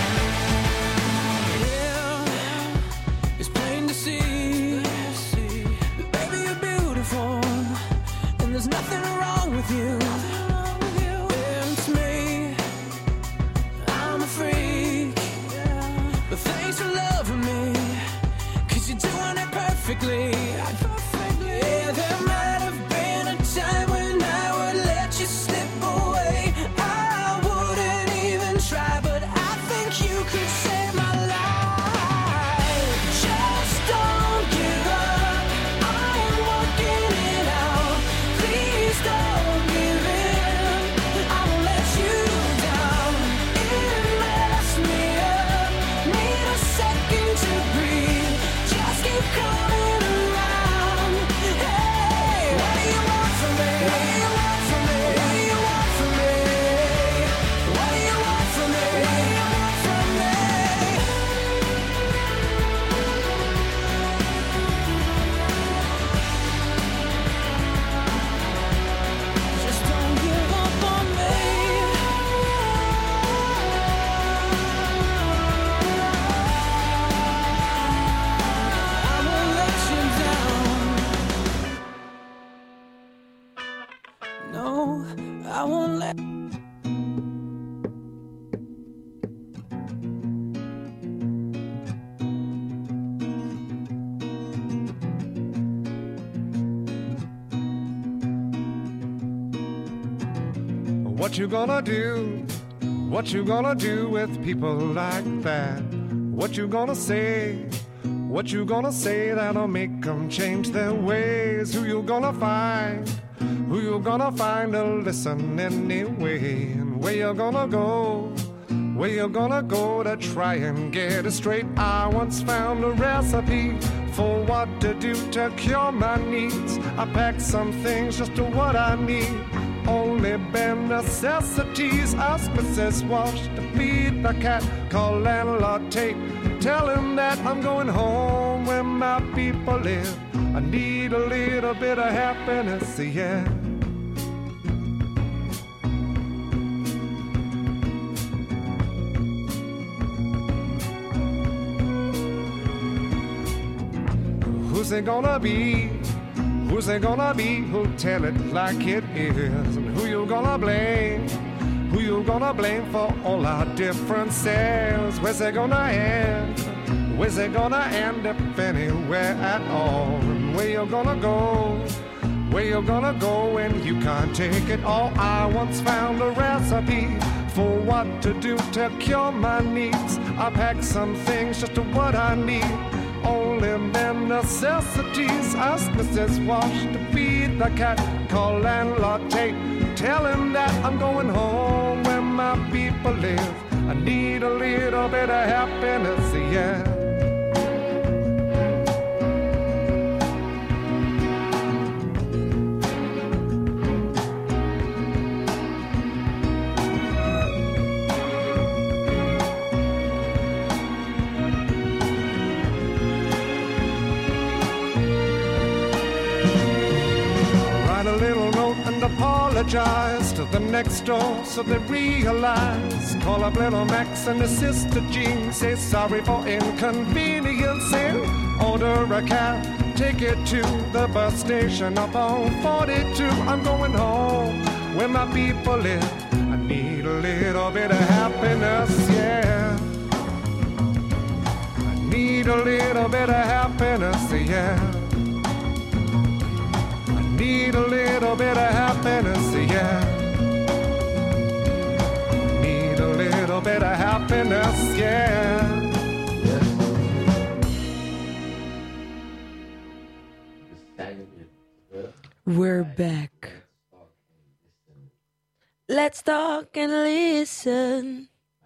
Yeah, it's plain to see that baby you're beautiful, and there's nothing wrong with you. And it's me, I'm a freak, but thanks for loving me, 'cause you're doing it perfectly. Yeah, there might have been a time when I would let you slip away. I wouldn't even try, but I think you could save my life. Just don't give up. I am working it out. Please don't give in. I won't let you down. It messed me up. Need a second to breathe. Just keep coming around. Hey, what do you want from me? What do you want from me? What do you want from me? What do you want from me? What do you want from me? Just don't give up on me. I won't let you down. No, I won't let. What you gonna do? What you gonna do with people like that? What you gonna say? What you gonna say that'll make them change their ways? Who you gonna find? Who you gonna find to listen anyway? And where you gonna go? Where you gonna go to try and get it straight? I once found a recipe for what to do to cure my needs. I packed some things just to what I need. Only bare necessities. Ask Mrs. Walsh to feed the cat. Call landlord Tate. Tell him that I'm going home where my people live. I need a little bit of happiness, yeah. Who's it gonna be? Who's it gonna be who'll tell it like it is? And who you gonna blame? Who you gonna blame for all our differences? Where's it gonna end? Where's it gonna end if anywhere at all? And where you gonna go? Where you gonna go when you can't take it all? I once found a recipe for what to do to cure my needs. I packed some things just to what I need. Only men necessities. Ask Mrs. Wash to feed the cat. Call landlord Tate. Tell him that I'm going home where my people live. I need a little bit of happiness, yeah. Apologize to the next door so they realize. Call up little Max and his sister Jean. Say sorry for inconveniencing. Order a cab, take it to the bus station up on 42. I'm going home where my people live. I need a little bit of happiness, yeah. I need a little bit of happiness, yeah. Need a little bit of happiness, yeah. Need a little bit of happiness, yeah. We're back. Let's talk and listen.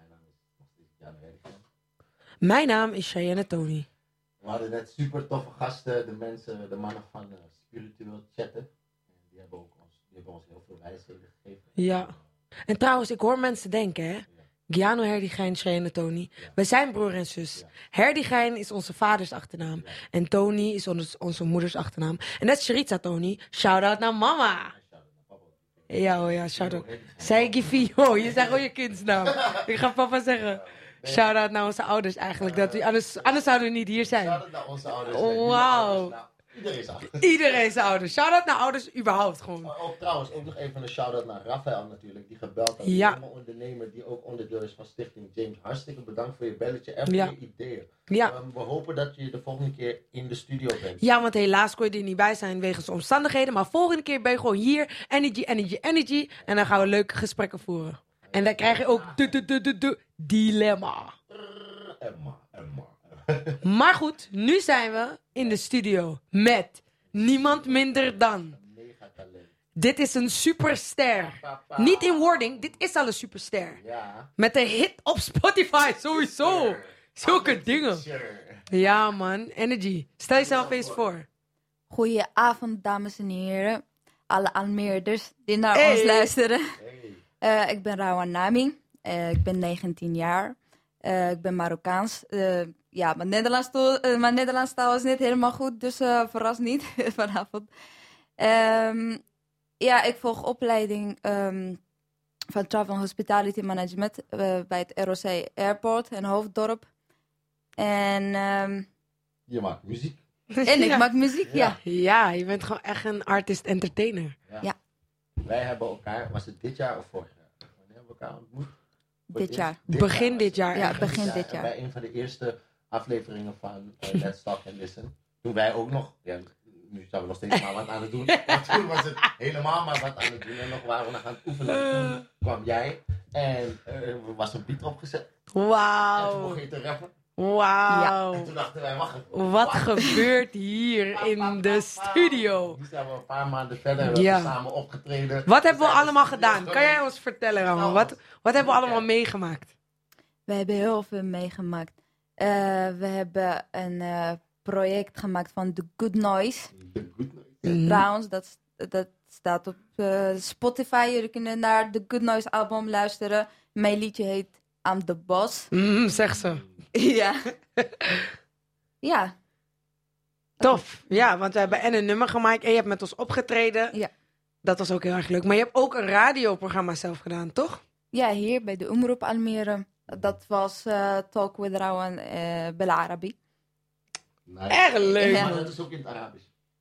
Mijn naam is Cheyenne Tony. We hadden net super toffe gasten, de mannen van Spiritueel Chatten. Die hebben ons heel veel wijsheden gegeven. Ja. En trouwens, ik hoor mensen denken, hè. Giano Herdigijn, Cheyenne Tony. We zijn broer en zus. Ja. Herdigijn is onze vaders achternaam. Ja. En Tony is onze moeders achternaam. En dat is Sharitza Tony. Shout-out naar mama. Ja, shout-out. Zij Gifi, je zegt gewoon je kindsnaam. Ik ga papa zeggen. Shout-out naar onze ouders eigenlijk. Anders zouden we niet hier zijn. Shout-out naar onze ouders. Wauw. Iedereen is ouders. Iedereen is ouders. Shout-out naar ouders überhaupt gewoon. Trouwens, ook nog even een shout-out naar Rafael natuurlijk. Die gebeld had. Ja. Die jonge ondernemer die ook onderdeel is van Stichting James. Hartstikke bedankt voor je belletje en voor je ideeën. Ja. We hopen dat je de volgende keer in de studio bent. Ja, want helaas kon je er niet bij zijn wegens omstandigheden. Maar volgende keer ben je gewoon hier. Energy. En dan gaan we leuke gesprekken voeren. En dan krijg je ook dilemma. Maar goed, nu zijn we in de studio met niemand minder dan. Dit is een superster. Niet in wording, dit is al een superster. Ja. Met een hit op Spotify, sowieso. Zulke dingen. Ja man, Energy. Stel jezelf eens voor. Goedenavond, dames en heren. Alle Almeerders die naar ons luisteren. Ik ben Rawan Nami. Ik ben 19 jaar. Ik ben Marokkaans. Mijn Nederlands taal is niet helemaal goed, dus verras niet vanavond. Ik volg opleiding van Travel Hospitality Management bij het ROC Airport in Hoofddorp. En je maakt muziek. En ik maak muziek, ja. Ja, je bent gewoon echt een artist-entertainer. Ja. Wij hebben elkaar, was het dit jaar of vorig jaar? Wanneer hebben we elkaar ontmoet? Dit jaar. Begin dit jaar. Ja, begin dit jaar. Bij een van de eerste afleveringen van Let's Talk and Listen. Toen wij ook nog, nu zijn we nog steeds maar wat aan het doen. Maar toen was het helemaal maar wat aan het doen. En nog waren we nog aan het oefenen. Toen kwam jij en er was een beat opgezet. Wauw. En toen begon je te rappen. Wauw. En toen dachten wij, wacht. Wat gebeurt hier in de studio? Nu zijn we een paar maanden verder. We hebben samen opgetreden. Wat hebben we allemaal gedaan? Kan jij ons vertellen, Ramon? Wat hebben we allemaal meegemaakt? We hebben heel veel meegemaakt. We hebben een project gemaakt van The Good Noise. The Good Noise. Trouwens, dat staat op Spotify. Jullie kunnen naar The Good Noise album luisteren. Mijn liedje heet I'm the Boss. Zeg ze. Ja. Ja. Tof. Ja, want we hebben en een nummer gemaakt en je hebt met ons opgetreden. Ja. Dat was ook heel erg leuk. Maar je hebt ook een radioprogramma zelf gedaan, toch? Ja, hier bij de Omroep Almere. Dat was Talk with Rawan Bel Arabi. Nice. Erg leuk. Maar dat is ook in het Arabisch.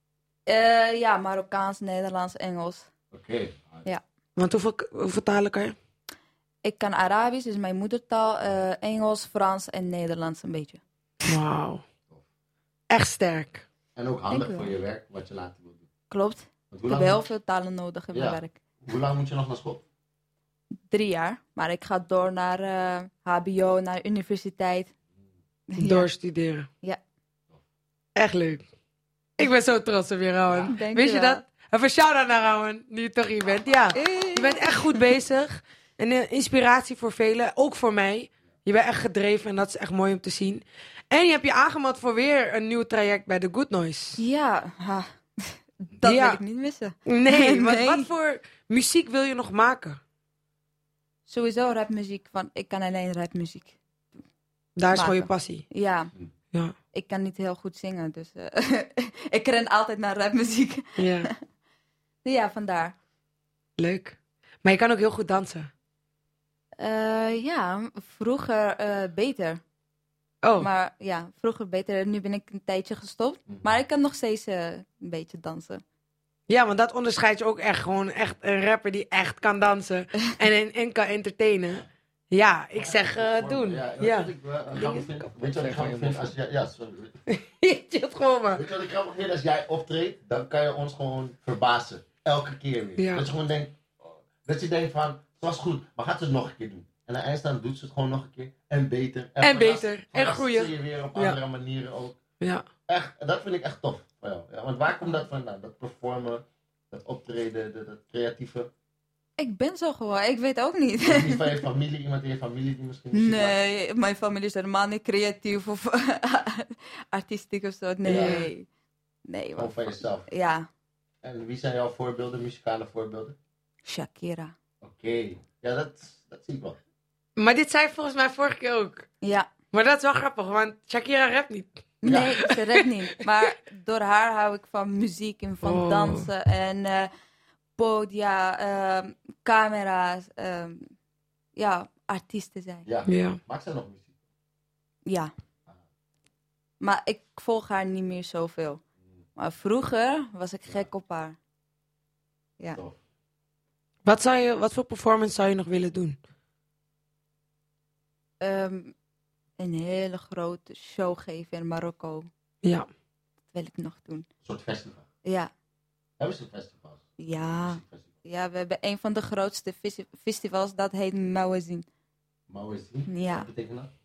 Ja, Marokkaans, Nederlands, Engels. Oké. Ja. Want hoeveel talen kan je? Ik kan Arabisch, dus mijn moedertaal, Engels, Frans en Nederlands een beetje. Wauw. Echt sterk. En ook handig Dank u voor wel. je werk, wat je later wil doen. Klopt. Want Ik heb heel veel talen nodig in mijn werk. Hoe lang moet je nog naar school? 3 jaar, maar ik ga door naar HBO, naar universiteit. Doorstuderen. Ja. Echt leuk. Ik ben zo trots op je, Rowan. Dank Wist je wel. dat? Even shout-out naar Rowan, nu je toch hier bent. Ja, je bent echt goed bezig. En een inspiratie voor velen, ook voor mij. Je bent echt gedreven en dat is echt mooi om te zien. En je hebt je aangemeld voor weer een nieuw traject bij The Good Noise. Ja, dat Ja. wil ik niet missen. Nee, Nee. Wat voor muziek wil je nog maken? Sowieso rapmuziek, want ik kan alleen rapmuziek. Daar is gewoon je maken. passie. Ja. Ja. Ik kan niet heel goed zingen, dus ik ren altijd naar rapmuziek. Ja. Ja, vandaar. Leuk. Maar je kan ook heel goed dansen. Ja, vroeger beter. Oh. Maar ja, vroeger beter. Nu ben ik een tijdje gestopt. Maar ik kan nog steeds een beetje dansen. Ja, want dat onderscheidt je ook echt. Gewoon echt een rapper die echt kan dansen. en kan entertainen. Ja, ik zeg doen. Ja, Ja. weet je wat ik grappig vind? Weet je wat ik grappig vind? Als jij, ja, sorry. Je chillt gewoon maar. Weet je wat ik grappig vind? Als jij optreedt, dan kan je ons gewoon verbazen. Elke keer weer. Ja. Dat je gewoon denkt, dat je denkt van, het was goed, maar gaat ze het nog een keer doen? En aan het eindstand doet ze het gewoon nog een keer. En beter. En beter. En groeien. zie je weer op Ja. andere manieren ook. Ja. Echt, dat vind ik echt tof van jou. Ja, want waar komt dat vandaan? Dat performen, dat optreden, dat creatieve. Ik ben zo gewoon, ik weet ook niet. Is het niet van je familie, iemand in je familie die misschien muziek maakt? Nee, mijn familie is helemaal niet creatief of artistiek of zo. Nee. Nee, Gewoon van jezelf. Ja, En wie zijn jouw voorbeelden, muzikale voorbeelden? Shakira. Oké. Ja, dat zie ik wel. Maar dit zei volgens mij vorige keer ook. Ja. Maar dat is wel grappig, want Shakira rapt niet. Nee, ze redt niet. Maar door haar hou ik van muziek en van Oh. dansen en podia, camera's, ja, artiesten zijn. Ja. Maakt zij nog muziek? Ja. Maar ik volg haar niet meer zoveel. Maar vroeger was ik gek op haar. Ja. Wat voor performance zou je nog willen doen? Een hele grote show geven in Marokko. Ja. Dat wil ik nog doen. Een soort festival. Ja. Hebben ze festivals? Ja. Ja, we hebben een van de grootste festivals, dat heet Mawazin. Mawazin? Ja. Wat betekent dat?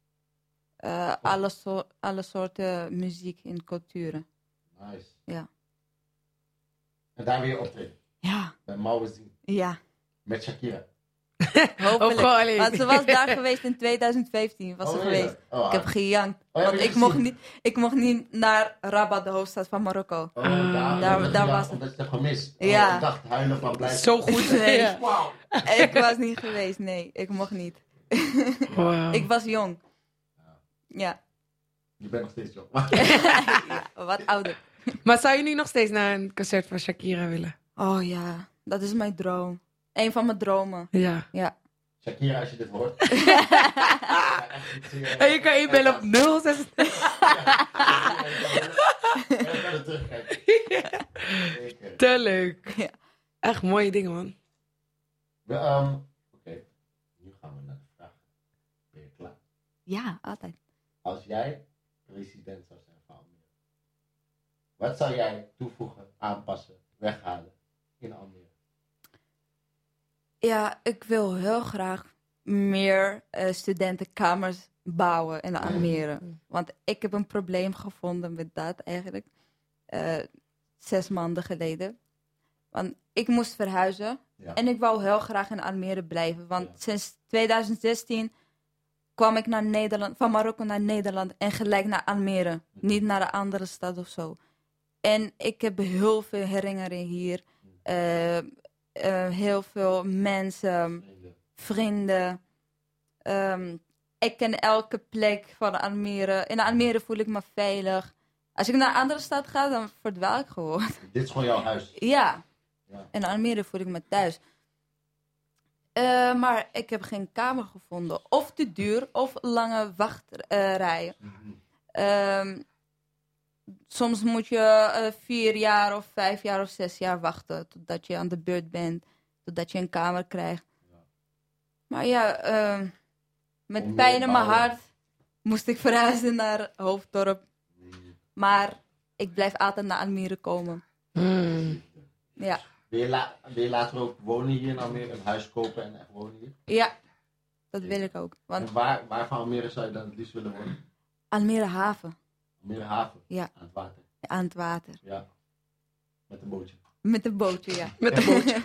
Alle soorten muziek en culturen. Nice. Ja. En daar weer optreden? Ja. Bij Mawazin? Ja. Met Shakira? Hopelijk. gewoon alleen. Want ze was daar geweest in 2015. Was ze Oh, geweest. ja. Oh, ik heb gejankt. Oh, ja, want heb je ik mocht niet naar Rabat, de hoofdstad van Marokko. Daar was het. omdat je het gemist. Ja. Ik dacht, huilen van blijven. Zo goed. Nee. Ja. Wauw. Ik was niet geweest, nee. Ik mocht niet. Wow. Ik was jong. Ja. Je bent nog steeds jong. Ja, wat ouder. Maar zou je nu nog steeds naar een concert van Shakira willen? Oh ja, dat is mijn droom. Een van mijn dromen. Ja. Ja. Shakira, als je dit hoort. En je kan inbellen op 06. En dan kan je terugkijken. Zeker. Te leuk. Ja. Echt mooie dingen, man. Oké, nu gaan we naar de vraag. Ben je klaar? Ja, altijd. Als jij president zou zijn van Almere, wat zou jij toevoegen, aanpassen, weghalen in Almere? Ja, ik wil heel graag meer studentenkamers bouwen in Almere. Want ik heb een probleem gevonden met dat eigenlijk. 6 maanden geleden. Want ik moest verhuizen. Ja. En ik wou heel graag in Almere blijven. Want sinds 2016 kwam ik naar Nederland, van Marokko naar Nederland en gelijk naar Almere. Niet naar een andere stad of zo. En ik heb heel veel herinneringen hier. Heel veel mensen, vrienden. Ik ken elke plek van Almere. In Almere voel ik me veilig. Als ik naar een andere stad ga, dan verdwaal ik gewoon. Dit is gewoon jouw huis. Ja. Ja. In Almere voel ik me thuis. Maar ik heb geen kamer gevonden. Of te duur, of lange wachtrijen. soms moet je 4 jaar of 5 jaar of 6 jaar wachten totdat je aan de beurt bent. Totdat je een kamer krijgt. Maar ja, met pijn in mijn hart moest ik verhuizen naar Hoofddorp. Maar ik blijf altijd naar Almere komen. Ja. Wil je later ook wonen hier in Almere, een huis kopen en echt wonen hier? Ja, dat wil ik ook. Want En waar van Almere zou je dan het liefst willen wonen? Almere Haven. Almere Haven? Ja. Aan het water? Aan het water. Ja. Met een bootje? Met een bootje, ja. Met een bootje.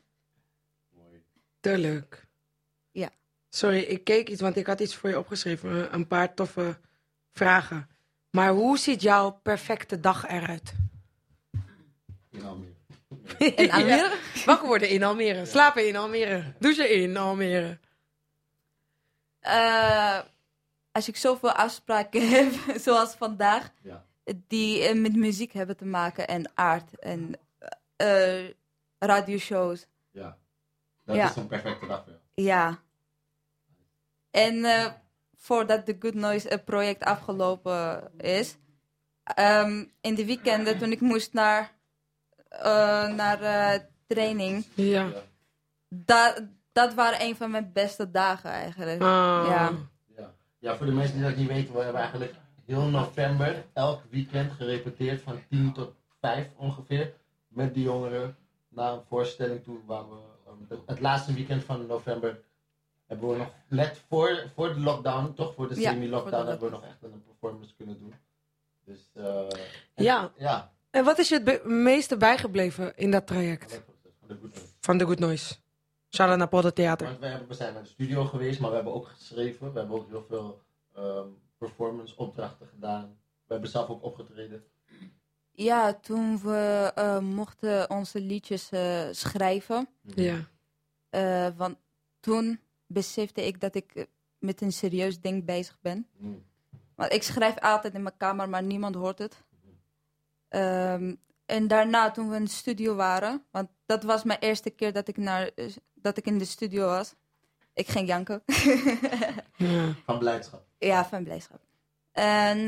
Te leuk. Ja. Sorry, ik keek iets, want ik had iets voor je opgeschreven. Een paar toffe vragen. Maar hoe ziet jouw perfecte dag eruit? In Almere. In Almere? Ja. Wakker worden in Almere. Slapen in Almere. Douchen in Almere. Als ik zoveel afspraken heb, zoals vandaag, Ja. die met muziek hebben te maken en art en radioshows. Ja. Dat Ja. is een perfecte dag voor jou. Ja. En voordat de Good Noise project afgelopen is, in de weekenden toen ik moest naar training, Ja. dat waren een van mijn beste dagen eigenlijk. Ah. Ja, voor de mensen die dat niet weten, we hebben eigenlijk heel november elk weekend gerepeteerd van 10 tot 5 ongeveer. Met die jongeren naar een voorstelling toe waar we het laatste weekend van november hebben we nog net voor de lockdown, toch? Voor de Ja, semi-lockdown voor de hebben we nog echt een performance kunnen doen. Dus Ja. En wat is je het meeste bijgebleven in dat traject? Van de Good Noise. Shout-out naar Poddentheater. Want we zijn naar de studio geweest, maar we hebben ook geschreven. We hebben ook heel veel performance opdrachten gedaan. We hebben zelf ook opgetreden. Ja, toen we mochten onze liedjes schrijven. Ja. Want toen besefte ik dat ik met een serieus ding bezig ben. Want ik schrijf altijd in mijn kamer, maar niemand hoort het. En daarna, toen we in de studio waren, want dat was mijn eerste keer dat ik in de studio was. Ik ging janken. Van blijdschap. Ja, van blijdschap. En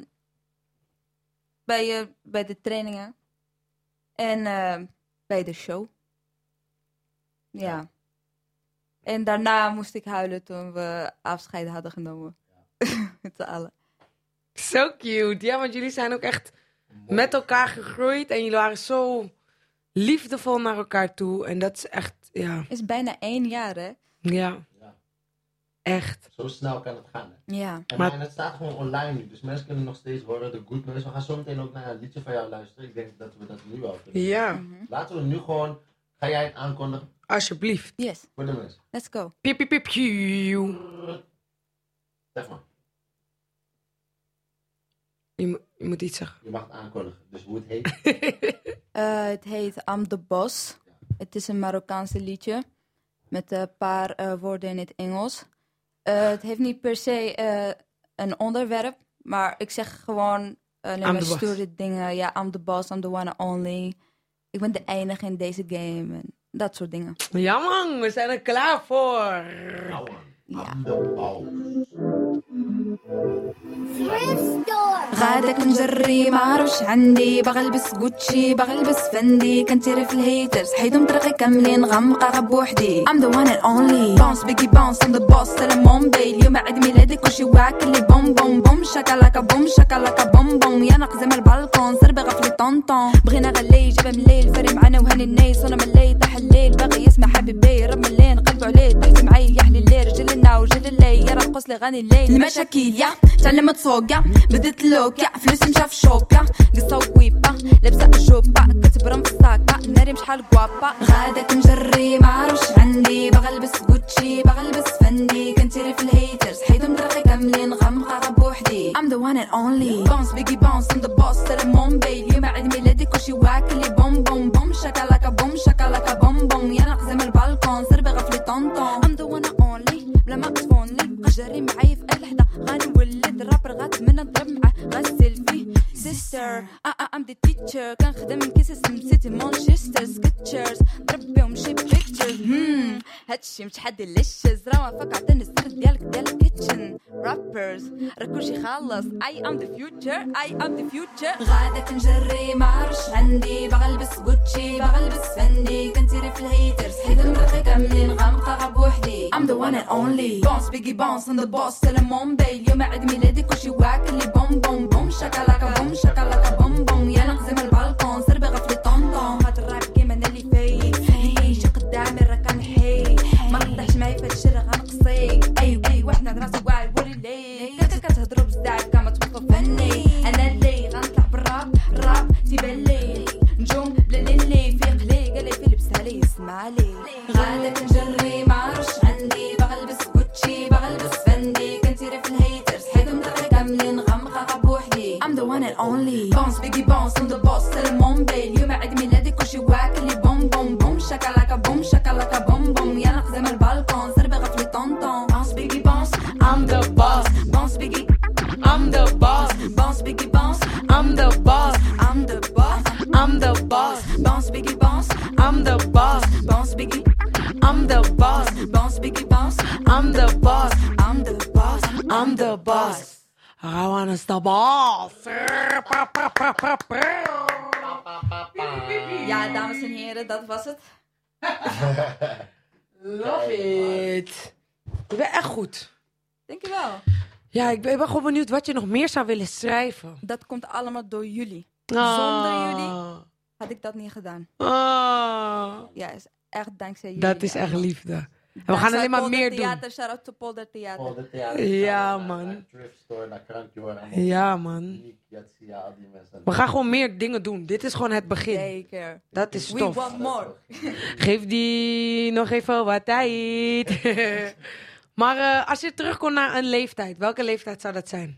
bij de trainingen en bij de show. Ja. En daarna moest ik huilen toen we afscheid hadden genomen. Met z'n allen. Zo cute. Ja, want jullie zijn ook echt met elkaar gegroeid. En jullie waren zo liefdevol naar elkaar toe. En dat is echt, ja. Het is bijna 1 jaar, hè? Ja. Echt. Zo snel kan het gaan, hè? Ja. En het staat gewoon online nu, dus mensen kunnen nog steeds horen de Good Noise. We gaan zo meteen ook naar een liedje van jou luisteren. Ik denk dat we dat nu al kunnen. Ja. Laten we nu gewoon, ga jij het aankondigen? Alsjeblieft. Yes. Voor de mensen. Let's go. Piep, piep, piep, piep. Zeg maar. Je moet iets zeggen. Je mag het aankondigen, dus hoe het heet. Het heet I'm the Boss. Het is een Marokkaanse liedje. Met een paar woorden in het Engels. Het heeft niet per se een onderwerp. Maar ik zeg gewoon maar stoere dingen. Ja, I'm the boss, I'm the one and only. Ik ben de enige in deze game. En dat soort dingen. Ja man, we zijn er klaar voor. Ja. غادك مجري معرفش عندي بغلبس جوتشي بغلبس فندي كنتيري في الهيترز حيدهم طريقي كاملين غمقة بوحدي I'm the one and only bounce بيجي bounce I'm the boss سلام مومباي اليوم عيد ميلادي كلشي واكل لي بوم بوم بوم شكالاكا بوم بوم يا نقزم البالكون صربي غفلي طونطون بغينا غلي جيبها من الليل فري معانا وهاني الناس وانا من الليل طاح الليل باغي يسمع حبيبي رب من الليل قلبوا عليه تحكي معايا يحلي الليل رجلنا وجل الليل يا رقص لي غني الليل المشاكل يا تعلمت صوقة بدت لوكا فلوس مشاف شوكة قصة ويبا لابسة الجوبة كتبرم في الساكة ناري مش حال قوابا غادك مجري معرفش عندي بغلبس جوتشي بغلبس فندي كنتيري في الهيترز حيدهم طريقي كاملين غمقة بوحدي I'm the one and only bounce بيجي bounce I'm the boss سلام مومباي اليوم عيد ميلادي كلشي واكل لي بوم بوم بوم شكالاكا بوم بوم يا نقزم البالكون صربي غفلي طونطون I'm the one and only بلا ما تفونلي جري معايا في اي حدا غنولد رابر غاتمنى نضرب معاه غسل فيه سيستر I'm the teacher كنخدم كيسس مسيتي مانشستر سكتشرز ضرب بيهم شي بيكتشرز هادشي مش حد ليشز راه فك عطيني السر ديال كيتشن رابرز راه كلشي خلص I am the future غادة نجري ما عرفش عندي بغلبس جوتشي بغلبس فندي كنتيري في الهيترز حيت مدرخي كاملين غامقة غاب وحدي I'm the one and only bounce biggie bounce I'm the boss سلام مومباي اليوم عيد ميلادي كلشي واكل لي بوم بوم بوم شاكالاكا بوم بوم يا نقزم البالكون سير بغفلي طونطون هاد الراب كيما انا اللي فايت شي قدامي راه كنحي ما نطيحش معايا فهاد الشي راه غنقصي اي واحد عند راسو واعي وري لي كتهضروا بزاف كما توصلوا فني انا اللي غنطلع بالراب تيبان لي نجوم بلا لي فيق لي قال لي في لبسها لي اسمع لي غادا كنجري ما عرفش عندي بغلبس جوتشي بغلبس فندي كنتيري في الهيترز حيدهم دغري كاملين غامقة غاب وحدي I'm the one and only bounce biggie bounce I'm the boss سلام مومباي اليوم عيد ميلادي كلشي واكل لي بوم بوم بوم شاكالاكا بوم بوم يا نقزم البالكون سير بغفلي طونطون bounce biggie bounce I'm the boss bounce biggie I'm the boss bounce biggie bounce I'm the boss I'm the boss bounce biggie bounce I'm the boss bounce biggie I'm the boss bounce biggie bounce I'm the boss I'm the boss I wanna the boss. Ja, dames en heren, dat was het. Love it. Je bent echt goed. Dankjewel. Ja, ik ben gewoon benieuwd wat je nog meer zou willen schrijven. Dat komt allemaal door jullie. Ah. Zonder jullie had ik dat niet gedaan. Ah. Ja, is echt dankzij jullie. Dat is echt liefde. En we gaan alleen maar meer doen. Shout-out to Polder Theater. Polder Theater. Ja, man. Naar Thrift Store, naar Krankjoor. Ja, man. Al die mensen. We gaan gewoon meer dingen doen. Dit is gewoon het begin. Zeker. Dat is We tof. want more. Geef die nog even wat tijd. Maar als je terugkomt naar een leeftijd, welke leeftijd zou dat zijn?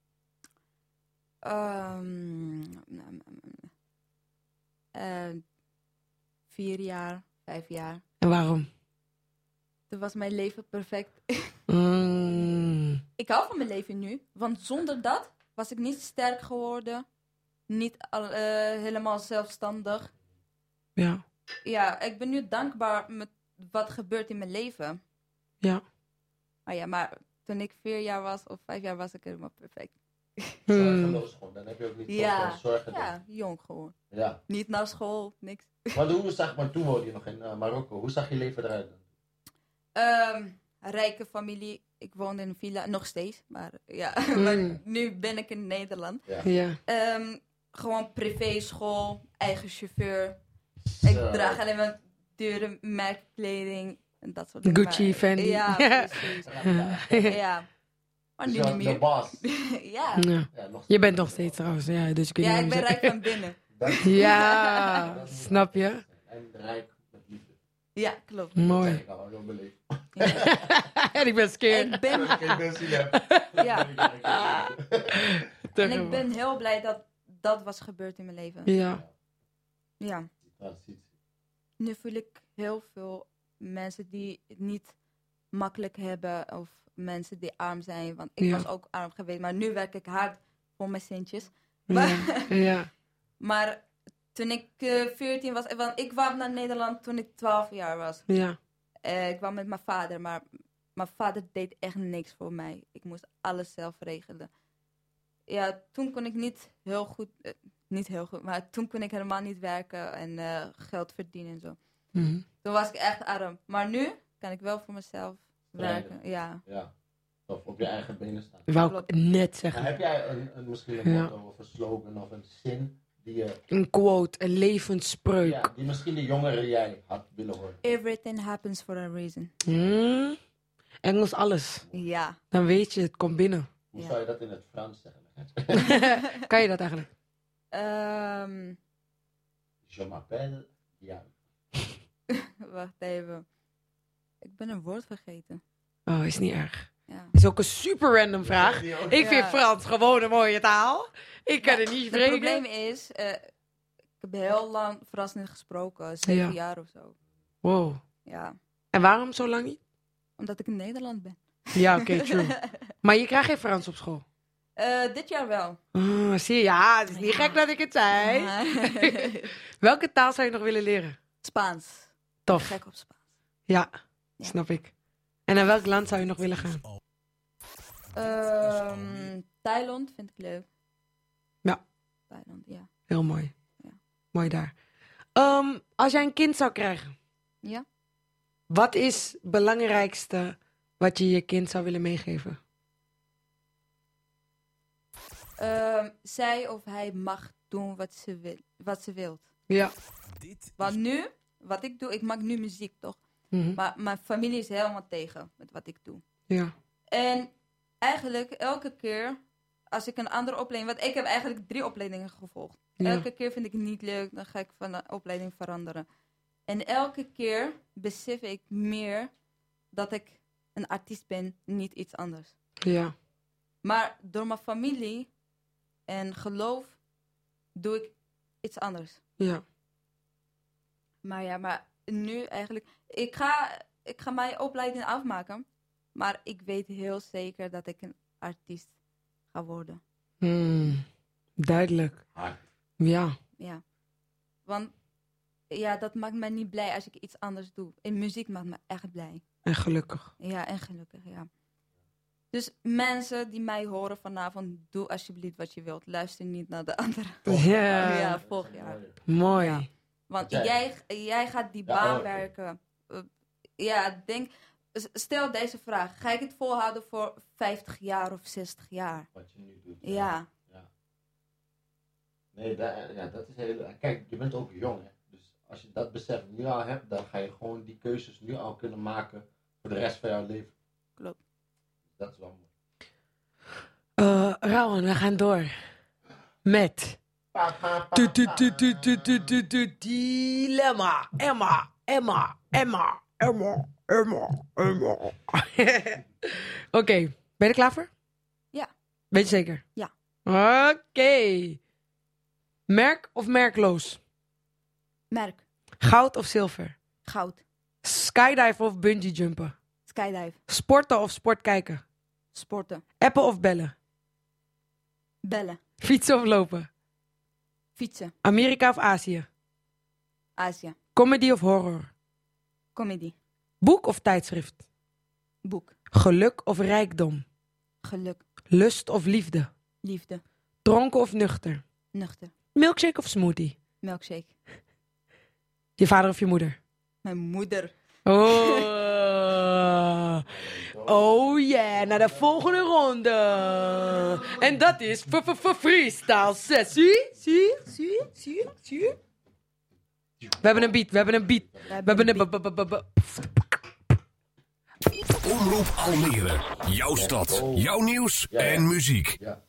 4 jaar, 5 jaar. En waarom? Toen was mijn leven perfect. Mm. Ik hou van mijn leven nu. Want zonder dat was ik niet sterk geworden. Niet helemaal zelfstandig. Ja. Ja, ik ben nu dankbaar met wat gebeurt in mijn leven. Ja. Maar toen ik 4 jaar was of 5 jaar was ik helemaal perfect. Zorgeloos gewoon. Dan heb je ook niet zoveel zorgen. Ja, jong gewoon. Ja. Niet naar school, niks. Maar toen woonde je nog in Marokko. Hoe zag je leven eruit dan? Rijke familie. Ik woonde in een villa, nog steeds. Maar ja, maar nu ben ik in Nederland. Ja. Gewoon privé school, eigen chauffeur. Ik draag alleen maar dure merkkleding en dat soort dingen. Gucci, Fendi. Ja, precies. Ja. Maar nu niet meer. De baas. Ja. Je bent nog steeds trouwens. Ja, dus kun je ik ben rijk van binnen. Ja, snap je? En rijk met liefde. Ja, klopt. Mooi. Ik al heel beleefd. En ik ben scared. Ik ben... Ja. En ik ben heel blij dat dat was gebeurd in mijn leven. Ja. Ja. Nu voel ik heel veel mensen die het niet makkelijk hebben of mensen die arm zijn. Want ik was ook arm geweest, maar nu werk ik hard voor mijn centjes. Ja. Maar toen ik 14 was, want ik kwam naar Nederland toen ik 12 jaar was. Ja. Ik kwam met mijn vader, maar mijn vader deed echt niks voor mij. Ik moest alles zelf regelen. Ja, toen kon ik niet heel goed, maar toen kon ik helemaal niet werken en geld verdienen en zo. Mm-hmm. Toen was ik echt arm. Maar nu kan ik wel voor mezelf werken. Ja. Of op je eigen benen staan. Wou ik net zeggen. Heb jij misschien een motto of een slogan of een zin die je... Een quote, een levensspreuk. Ja, die misschien de jongere jij had willen horen. Everything happens for a reason. Engels alles. Ja. Dan weet je, het komt binnen. Hoe zou je dat in het Frans zeggen? Kan je dat eigenlijk? Je m'appelle Jan. Wacht even. Ik ben een woord vergeten. Oh, is niet erg. Ja. Is ook een super random vraag. Ik vind Frans gewoon een mooie taal. Ik kan het niet spreken. Het probleem is, ik heb heel lang Frans niet gesproken. 7 jaar of zo. Wow. Ja. En waarom zo lang niet? Omdat ik in Nederland ben. Ja, oké, true. Maar je krijgt geen Frans op school? Dit jaar wel. Zie je, ja, het is niet gek dat ik het zei. Welke taal zou je nog willen leren? Spaans. Tof. Gek op Spaans. Ja. Snap ik. En naar welk land zou je nog willen gaan? Thailand vind ik leuk. Ja. Thailand, ja. Heel mooi. Ja. Mooi daar. Als jij een kind zou krijgen. Ja? Wat is het belangrijkste wat je je kind zou willen meegeven? Zij of hij mag doen wat ze wilt. Ja. Want nu, wat ik doe, ik maak nu muziek, toch? Mhm. Maar mijn familie is helemaal tegen met wat ik doe. Ja. En eigenlijk elke keer, als ik een andere opleiding... Want ik heb eigenlijk 3 opleidingen gevolgd. Ja. Elke keer vind ik het niet leuk, dan ga ik van de opleiding veranderen. En elke keer besef ik meer dat ik een artiest ben, niet iets anders. Ja. Maar door mijn familie en geloof doe ik iets anders. Ja. Maar nu eigenlijk... Ik ga mijn opleiding afmaken. Maar ik weet heel zeker dat ik een artiest ga worden. Duidelijk. Ja. Ja. Want ja, dat maakt mij niet blij als ik iets anders doe. En muziek maakt me echt blij. En gelukkig. Ja, en gelukkig, ja. Dus mensen die mij horen vanavond, doe alsjeblieft wat je wilt. Luister niet naar de anderen. Ja. Ja, volgend jaar. Mooi. Ja. Want jij gaat die baan werken. Stel deze vraag. Ga ik het volhouden voor 50 jaar of 60 jaar? Wat je nu doet. Ja. Nee, dat is heel... Kijk, je bent ook jong, hè. Dus als je dat besef nu al hebt, dan ga je gewoon die keuzes nu al kunnen maken voor de rest van jouw leven. Klopt. Dat is wel mooi. Rauwen, we gaan door. Met... Dilemma. Emma. Oké, ben je er klaar voor? Ja. Weet je zeker? Ja. Oké. Merk of merkloos? Merk. Goud of zilver? Goud. Skydiven of bungee jumpen? Skydive. Sporten of sport kijken? Sporten. Appen of bellen? Bellen. Fietsen of lopen? Fietsen. Amerika of Azië? Azië. Comedy of horror? Comedy. Boek of tijdschrift? Boek. Geluk of rijkdom? Geluk. Lust of liefde? Liefde. Dronken of nuchter? Nuchter. Milkshake of smoothie? Milkshake. Je vader of je moeder? Mijn moeder. Oh yeah, naar de volgende ronde. En dat is freestyle sessie. Zie. We hebben een beat. Omroep Almere. Jouw stad, jouw nieuws en muziek. Ja.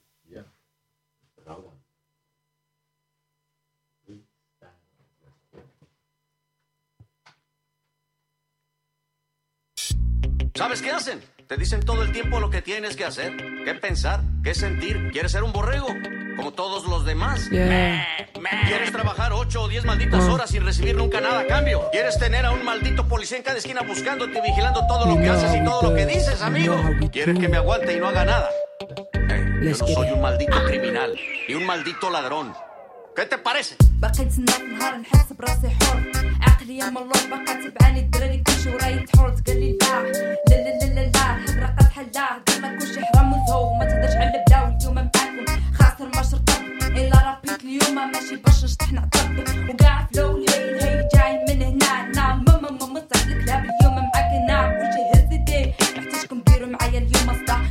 ¿Sabes qué hacen? Te dicen todo el tiempo lo que tienes que hacer, qué pensar, qué sentir. ¿Quieres ser un borrego? Como todos los demás. Yeah. ¿Quieres trabajar 8 o 10 malditas horas sin recibir nunca nada a cambio? ¿Quieres tener a un maldito policía en cada esquina buscándote, vigilando todo lo que haces y todo lo que dices, amigo? ¿Quieres que me aguante y no haga nada? Yo no soy un maldito criminal y un maldito ladrón. ¿Qué te parece? بقيت ناط نهار نحس براسي حر عقلي ملور بقى تبعاني الدراري كلشي وراي تحور تقال لي لا الهضره قد حلا ديما كلشي حرام وزهو ما تهدرش على البلا واليوم معاكم خاسر ما شرطب الا ربيت اليوم ماشي باش نشطح نعطب وقاع فلو الهي جاي من هنا ماما مصح الكلاب اليوم معاك هنا وجه هز يدي محتاجكم ديروا معايا اليوم اصلا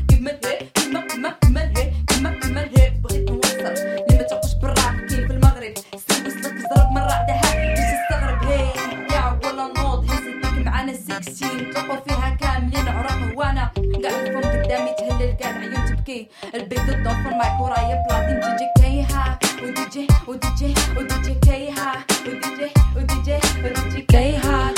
كيما الهي بغيت نوصل لما تعقوش برا كيف في المغرب وصلك ضرب مرة عدها باش تستغرب هي يا ولا نوض هز يديك معانا 16 تلقوا فيها كاملين عرف وانا قاعد فوق قدامي تهلل قاعد عيون تبكي البيت ضد في المايك ورايا بلاتين تجي كيها ودي جي كيها ودي جي كيها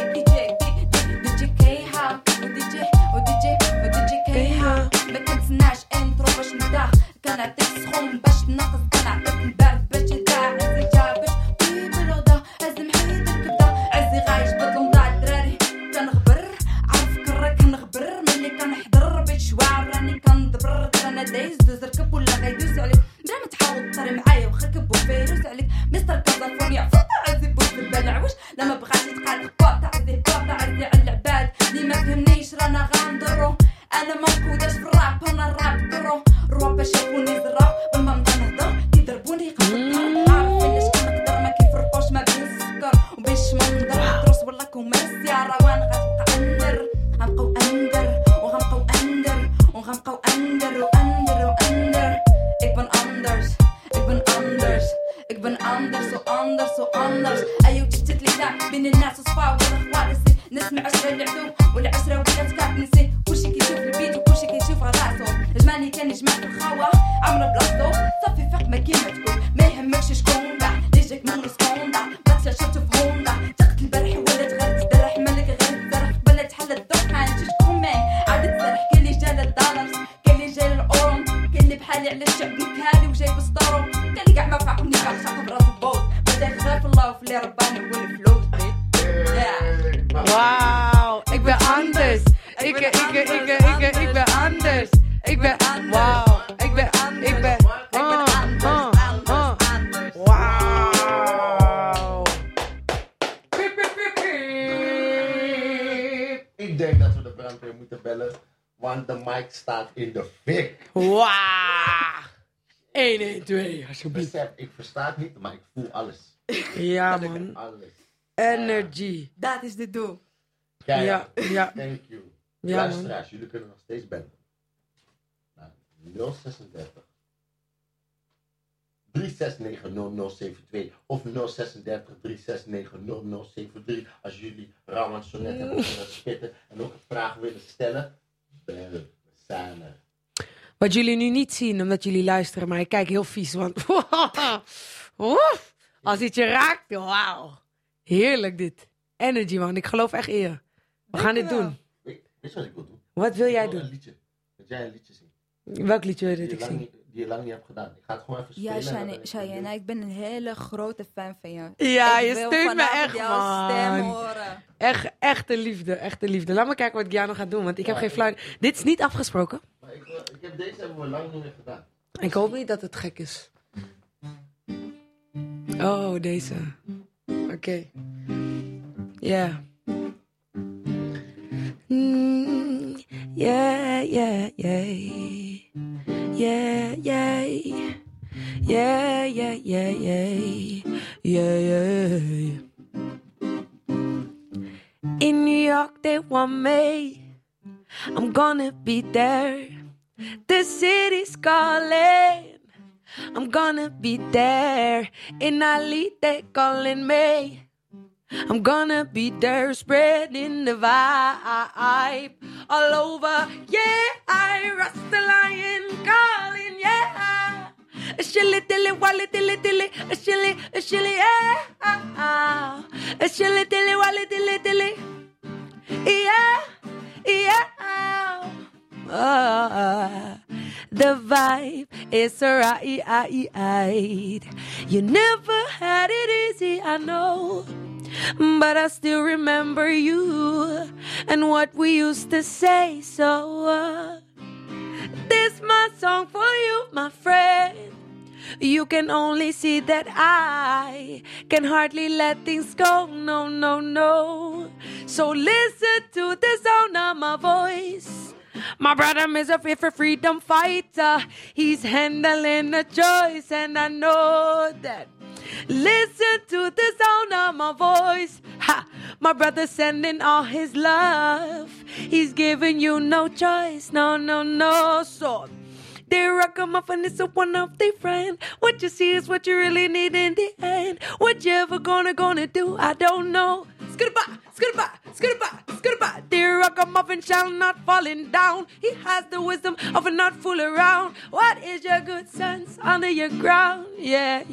كيها ما كنتسناش انترو باش نبدا كنعطيك سخون باش تنقص كنعطيك البارد باش تداع عزي جابش طيب الوضع عزي محيد الكبده عزي غايش بالمضاع الدراري كنغبر عارف كرا كنغبر ملي كنحضر بيت شوار راني كندبر انا دايز دوز ركب ولا غيدوز عليك بلا ما تحاول تطري معايا واخا كبو فيروس عليك مستر كازافونيا فوت عزي بوز البال عوش لما بغاتي تقاد باطا عزي على العباد اللي ما فهمنيش رانا غندرو انا موجوداش في الراب انا راب برو روابا شافوني زرا وما نبدا نهضر يضربوني قبل عارف علاش كنقدر ما كيفرقوش ما بين السكر وبين الشمندر دروس ولا كوميرسيال روان غتبقى اندر غنبقاو اندر وغنبقاو اندر وغنبقاو اندر واندر واندر ik ben anders ik ben anders ik ben anders zo anders zo anders ايو تشتت لي لا بين الناس وصفا ولا خوالسي نسمع عشرة العدو والعشرة ولات كاتنسي كلشي كيشوف البيت وكلشي كيشوف راسو جمالي كان يجمع في الخوا عمرو بلاصتو صافي فاق ما كيما تكون ما يهمكش شكون كاع اللي جاك من رسكوندا ما تشربتو في هوندا تقت البارح ولا تغير تدرح مالك غير تدرح قبل تحل الدور حانتي شكون مان عاد تسرح كاين اللي جا للدولارز كاين اللي جا للاورون كاين اللي بحالي على الشعب مكهالي وجاي بسطورو كاين اللي كاع ما فاقني كاع شاق براسو بوط بدا يخاف في الله وفي اللي رباني هو الفلوس Wauw, ik ben anders. Ik ben anders. Ik ben, wauw, ik ben, wauw. Ik denk dat we de brandweer moeten bellen, want de mic staat in de fik. Wauw. 112, alsjeblieft. Besef, ik versta het niet, maar ik voel alles. Ja, man. Alles. Energy. Dat is de doel. Ja. Ja. Thank you. Ja, Luisteraars, jullie kunnen nog steeds bellen. Nou, 036 3690072 of 036 3690073. Als jullie Rawan Sonnet hebben willen spitten en ook een vraag willen stellen, bellen. We zijn er. Wat jullie nu niet zien, omdat jullie luisteren, maar ik kijk heel vies, want als het je raakt, wauw. Heerlijk dit. Energy, man. Ik geloof echt in je. We gaan dit doen. Weet je wat ik wil doen? Wat wil jij doen? Een liedje. Dat jij een liedje zingt. Welk liedje wil je dat ik zing? Die je lang niet hebt gedaan. Ik ga het gewoon even spelen. Ja, Cheyenne, ik ben een hele grote fan van jou. Ja, ik je steunt me echt, jouw stem man. horen. Echte liefde, echte liefde. Laat me kijken wat Giano gaat doen, want ik heb geen flauw... Dit is niet afgesproken. Maar ik heb deze hebben we lang niet meer gedaan. Ik hoop niet dat het gek is. Oh, deze. Oké. Ja. Yeah. In New York they want me. I'm gonna be there. The city's calling. I'm gonna be there. In Ali they calling me. I'm gonna be there, spreading the vibe all over. Yeah, I Rasta Lion calling. Yeah, a shilly dilly wally dilly dilly, a shilly yeah, a shilly dilly wally dilly dilly. Yeah. The vibe is right. You never had it easy, I know. But I still remember you and what we used to say. So this my song for you, my friend. You can only see that I can hardly let things go. No. So listen to the sound of my voice. My brother is a freedom fighter. He's handling a choice, and I know that. Listen to the sound of my voice. Ha! My brother sending all his love. He's giving you no choice. No. So, dear Ragamuffin is a one of the friend. What you see is what you really need in the end. What you ever gonna do, I don't know. Skidba. Dear Ragamuffin shall not falling down. He has the wisdom of a not fool around. What is your good sense under your ground? Yeah.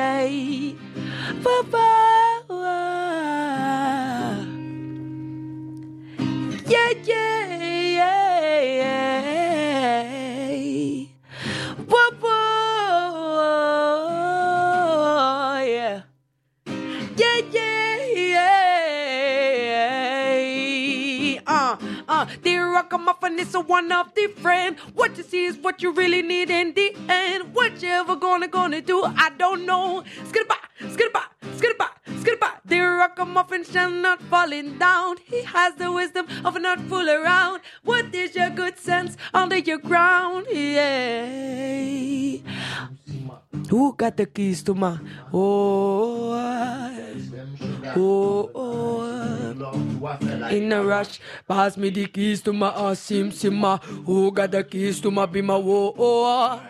Dear Ragamuffin is a one of the friend. What you see is what you really need in the end. What you ever gonna do, I don't know. Skidba. Dear ragamuffin shall not falling down. He has the wisdom of not fool around. What is your good sense under your crown? Yeah. Who got the keys to my... Oh, in a rush, pass me the keys to my sim simma. Who got the keys to my bima? Whoa, whoa,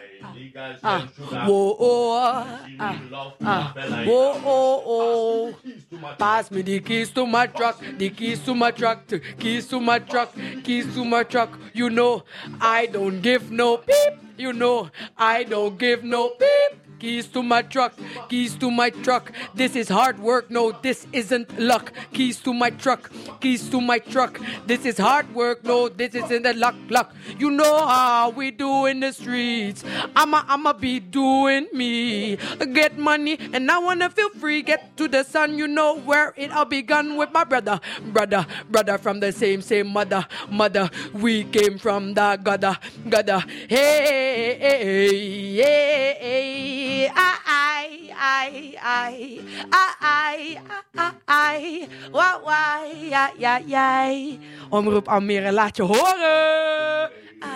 whoa. Pass me the keys to my truck, the keys to my truck, the keys to my truck, keys to my truck. You know, I don't give no beep. You know, I don't give no beep. Keys to my truck, keys to my truck. This is hard work, no, this isn't luck. Keys to my truck, keys to my truck. This is hard work, no, this isn't the luck. You know how we do in the streets. I'ma be doing me. Get money and I wanna feel free. Get to the sun, you know where it all begun with my brother from the same mother. We came from the gutter. Hey. Omroep Almere, laat je horen.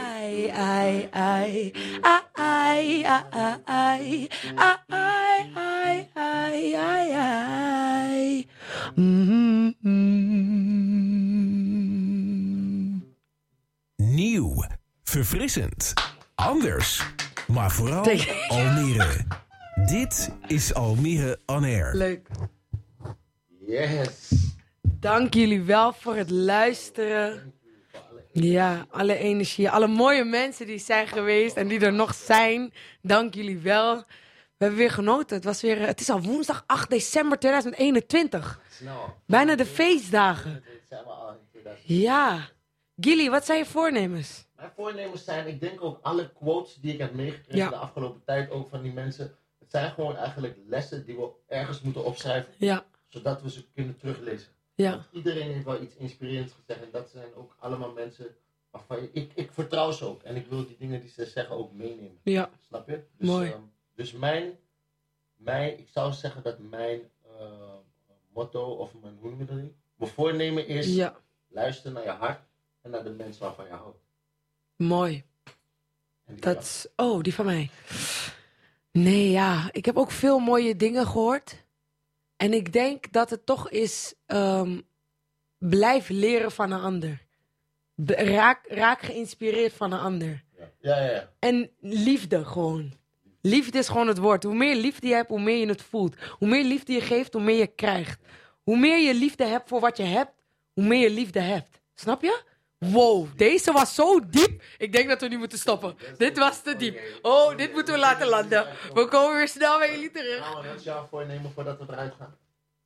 Nieuw, verfrissend, anders, maar vooral Almere. Dit is Almere On Air. Leuk. Yes. Dank jullie wel voor het luisteren. Ja, alle energie, alle mooie mensen die zijn geweest en die er nog zijn. Dank jullie wel. We hebben weer genoten. Het is al woensdag 8 december 2021. Snel. Bijna de feestdagen. Ja. Gilly, wat zijn je voornemens? Mijn voornemens zijn, ik denk ook alle quotes die ik heb meegekregen de afgelopen tijd, ook van die mensen. Het zijn gewoon eigenlijk lessen die we ergens moeten opschrijven. Ja. Zodat we ze kunnen teruglezen. Ja. Want iedereen heeft wel iets inspirerends gezegd. En dat zijn ook allemaal mensen waarvan ik vertrouw ze ook. En ik wil die dingen die ze zeggen ook meenemen. Ja. Snap je? Dus, mooi. Dus ik zou zeggen dat mijn motto, of hoe noem je dat niet? Mijn voornemen is luister naar je hart en naar de mensen waarvan je houdt. Mooi. Die van mij. Nee, ja. Ik heb ook veel mooie dingen gehoord. En ik denk dat het toch is... blijf leren van een ander. Raak geïnspireerd van een ander. Ja. En liefde gewoon. Liefde is gewoon het woord. Hoe meer liefde je hebt, hoe meer je het voelt. Hoe meer liefde je geeft, hoe meer je krijgt. Hoe meer je liefde hebt voor wat je hebt, hoe meer je liefde hebt. Snap je? Wow, deze was zo diep. Ik denk dat we nu moeten stoppen. Dit was te diep. Oh, dit moeten we laten landen. We komen weer snel bij jullie terug. Nou, wat is jouw voornemen voordat we eruit gaan?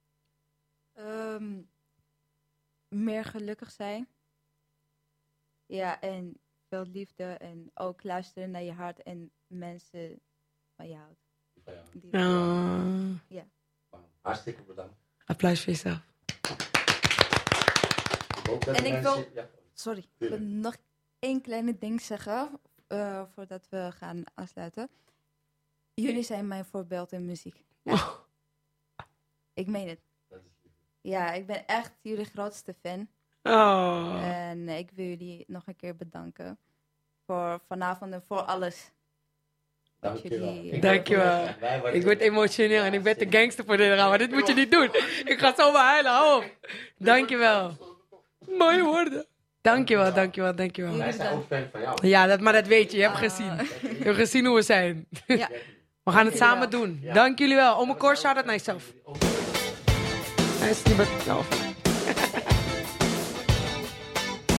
Meer gelukkig zijn. Ja, en veel liefde. En ook luisteren naar je hart en mensen van je houdt. Ja. Hartstikke bedankt. Applaus voor jezelf. En ik wil... Sorry, ik wil nog één kleine ding zeggen voordat we gaan afsluiten. Jullie zijn mijn voorbeeld in muziek. Oh. Ik meen het. Ja, ik ben echt jullie grootste fan. Oh. En ik wil jullie nog een keer bedanken voor vanavond en voor alles. Dankjewel. Ik word emotioneel en ik ben te gangster voor dit raam, maar dit moet je niet doen. Ik ga zomaar huilen, hou op. Dankjewel. Mooie woorden. Dankjewel. Wij zijn ook fan van jou. Ja, maar dat weet je. Je hebt gezien. Je hebt gezien hoe we zijn. Ja. We gaan het samen doen. Dank jullie wel. Om een kort shout-out naar jezelf. Hij is niet met zelf.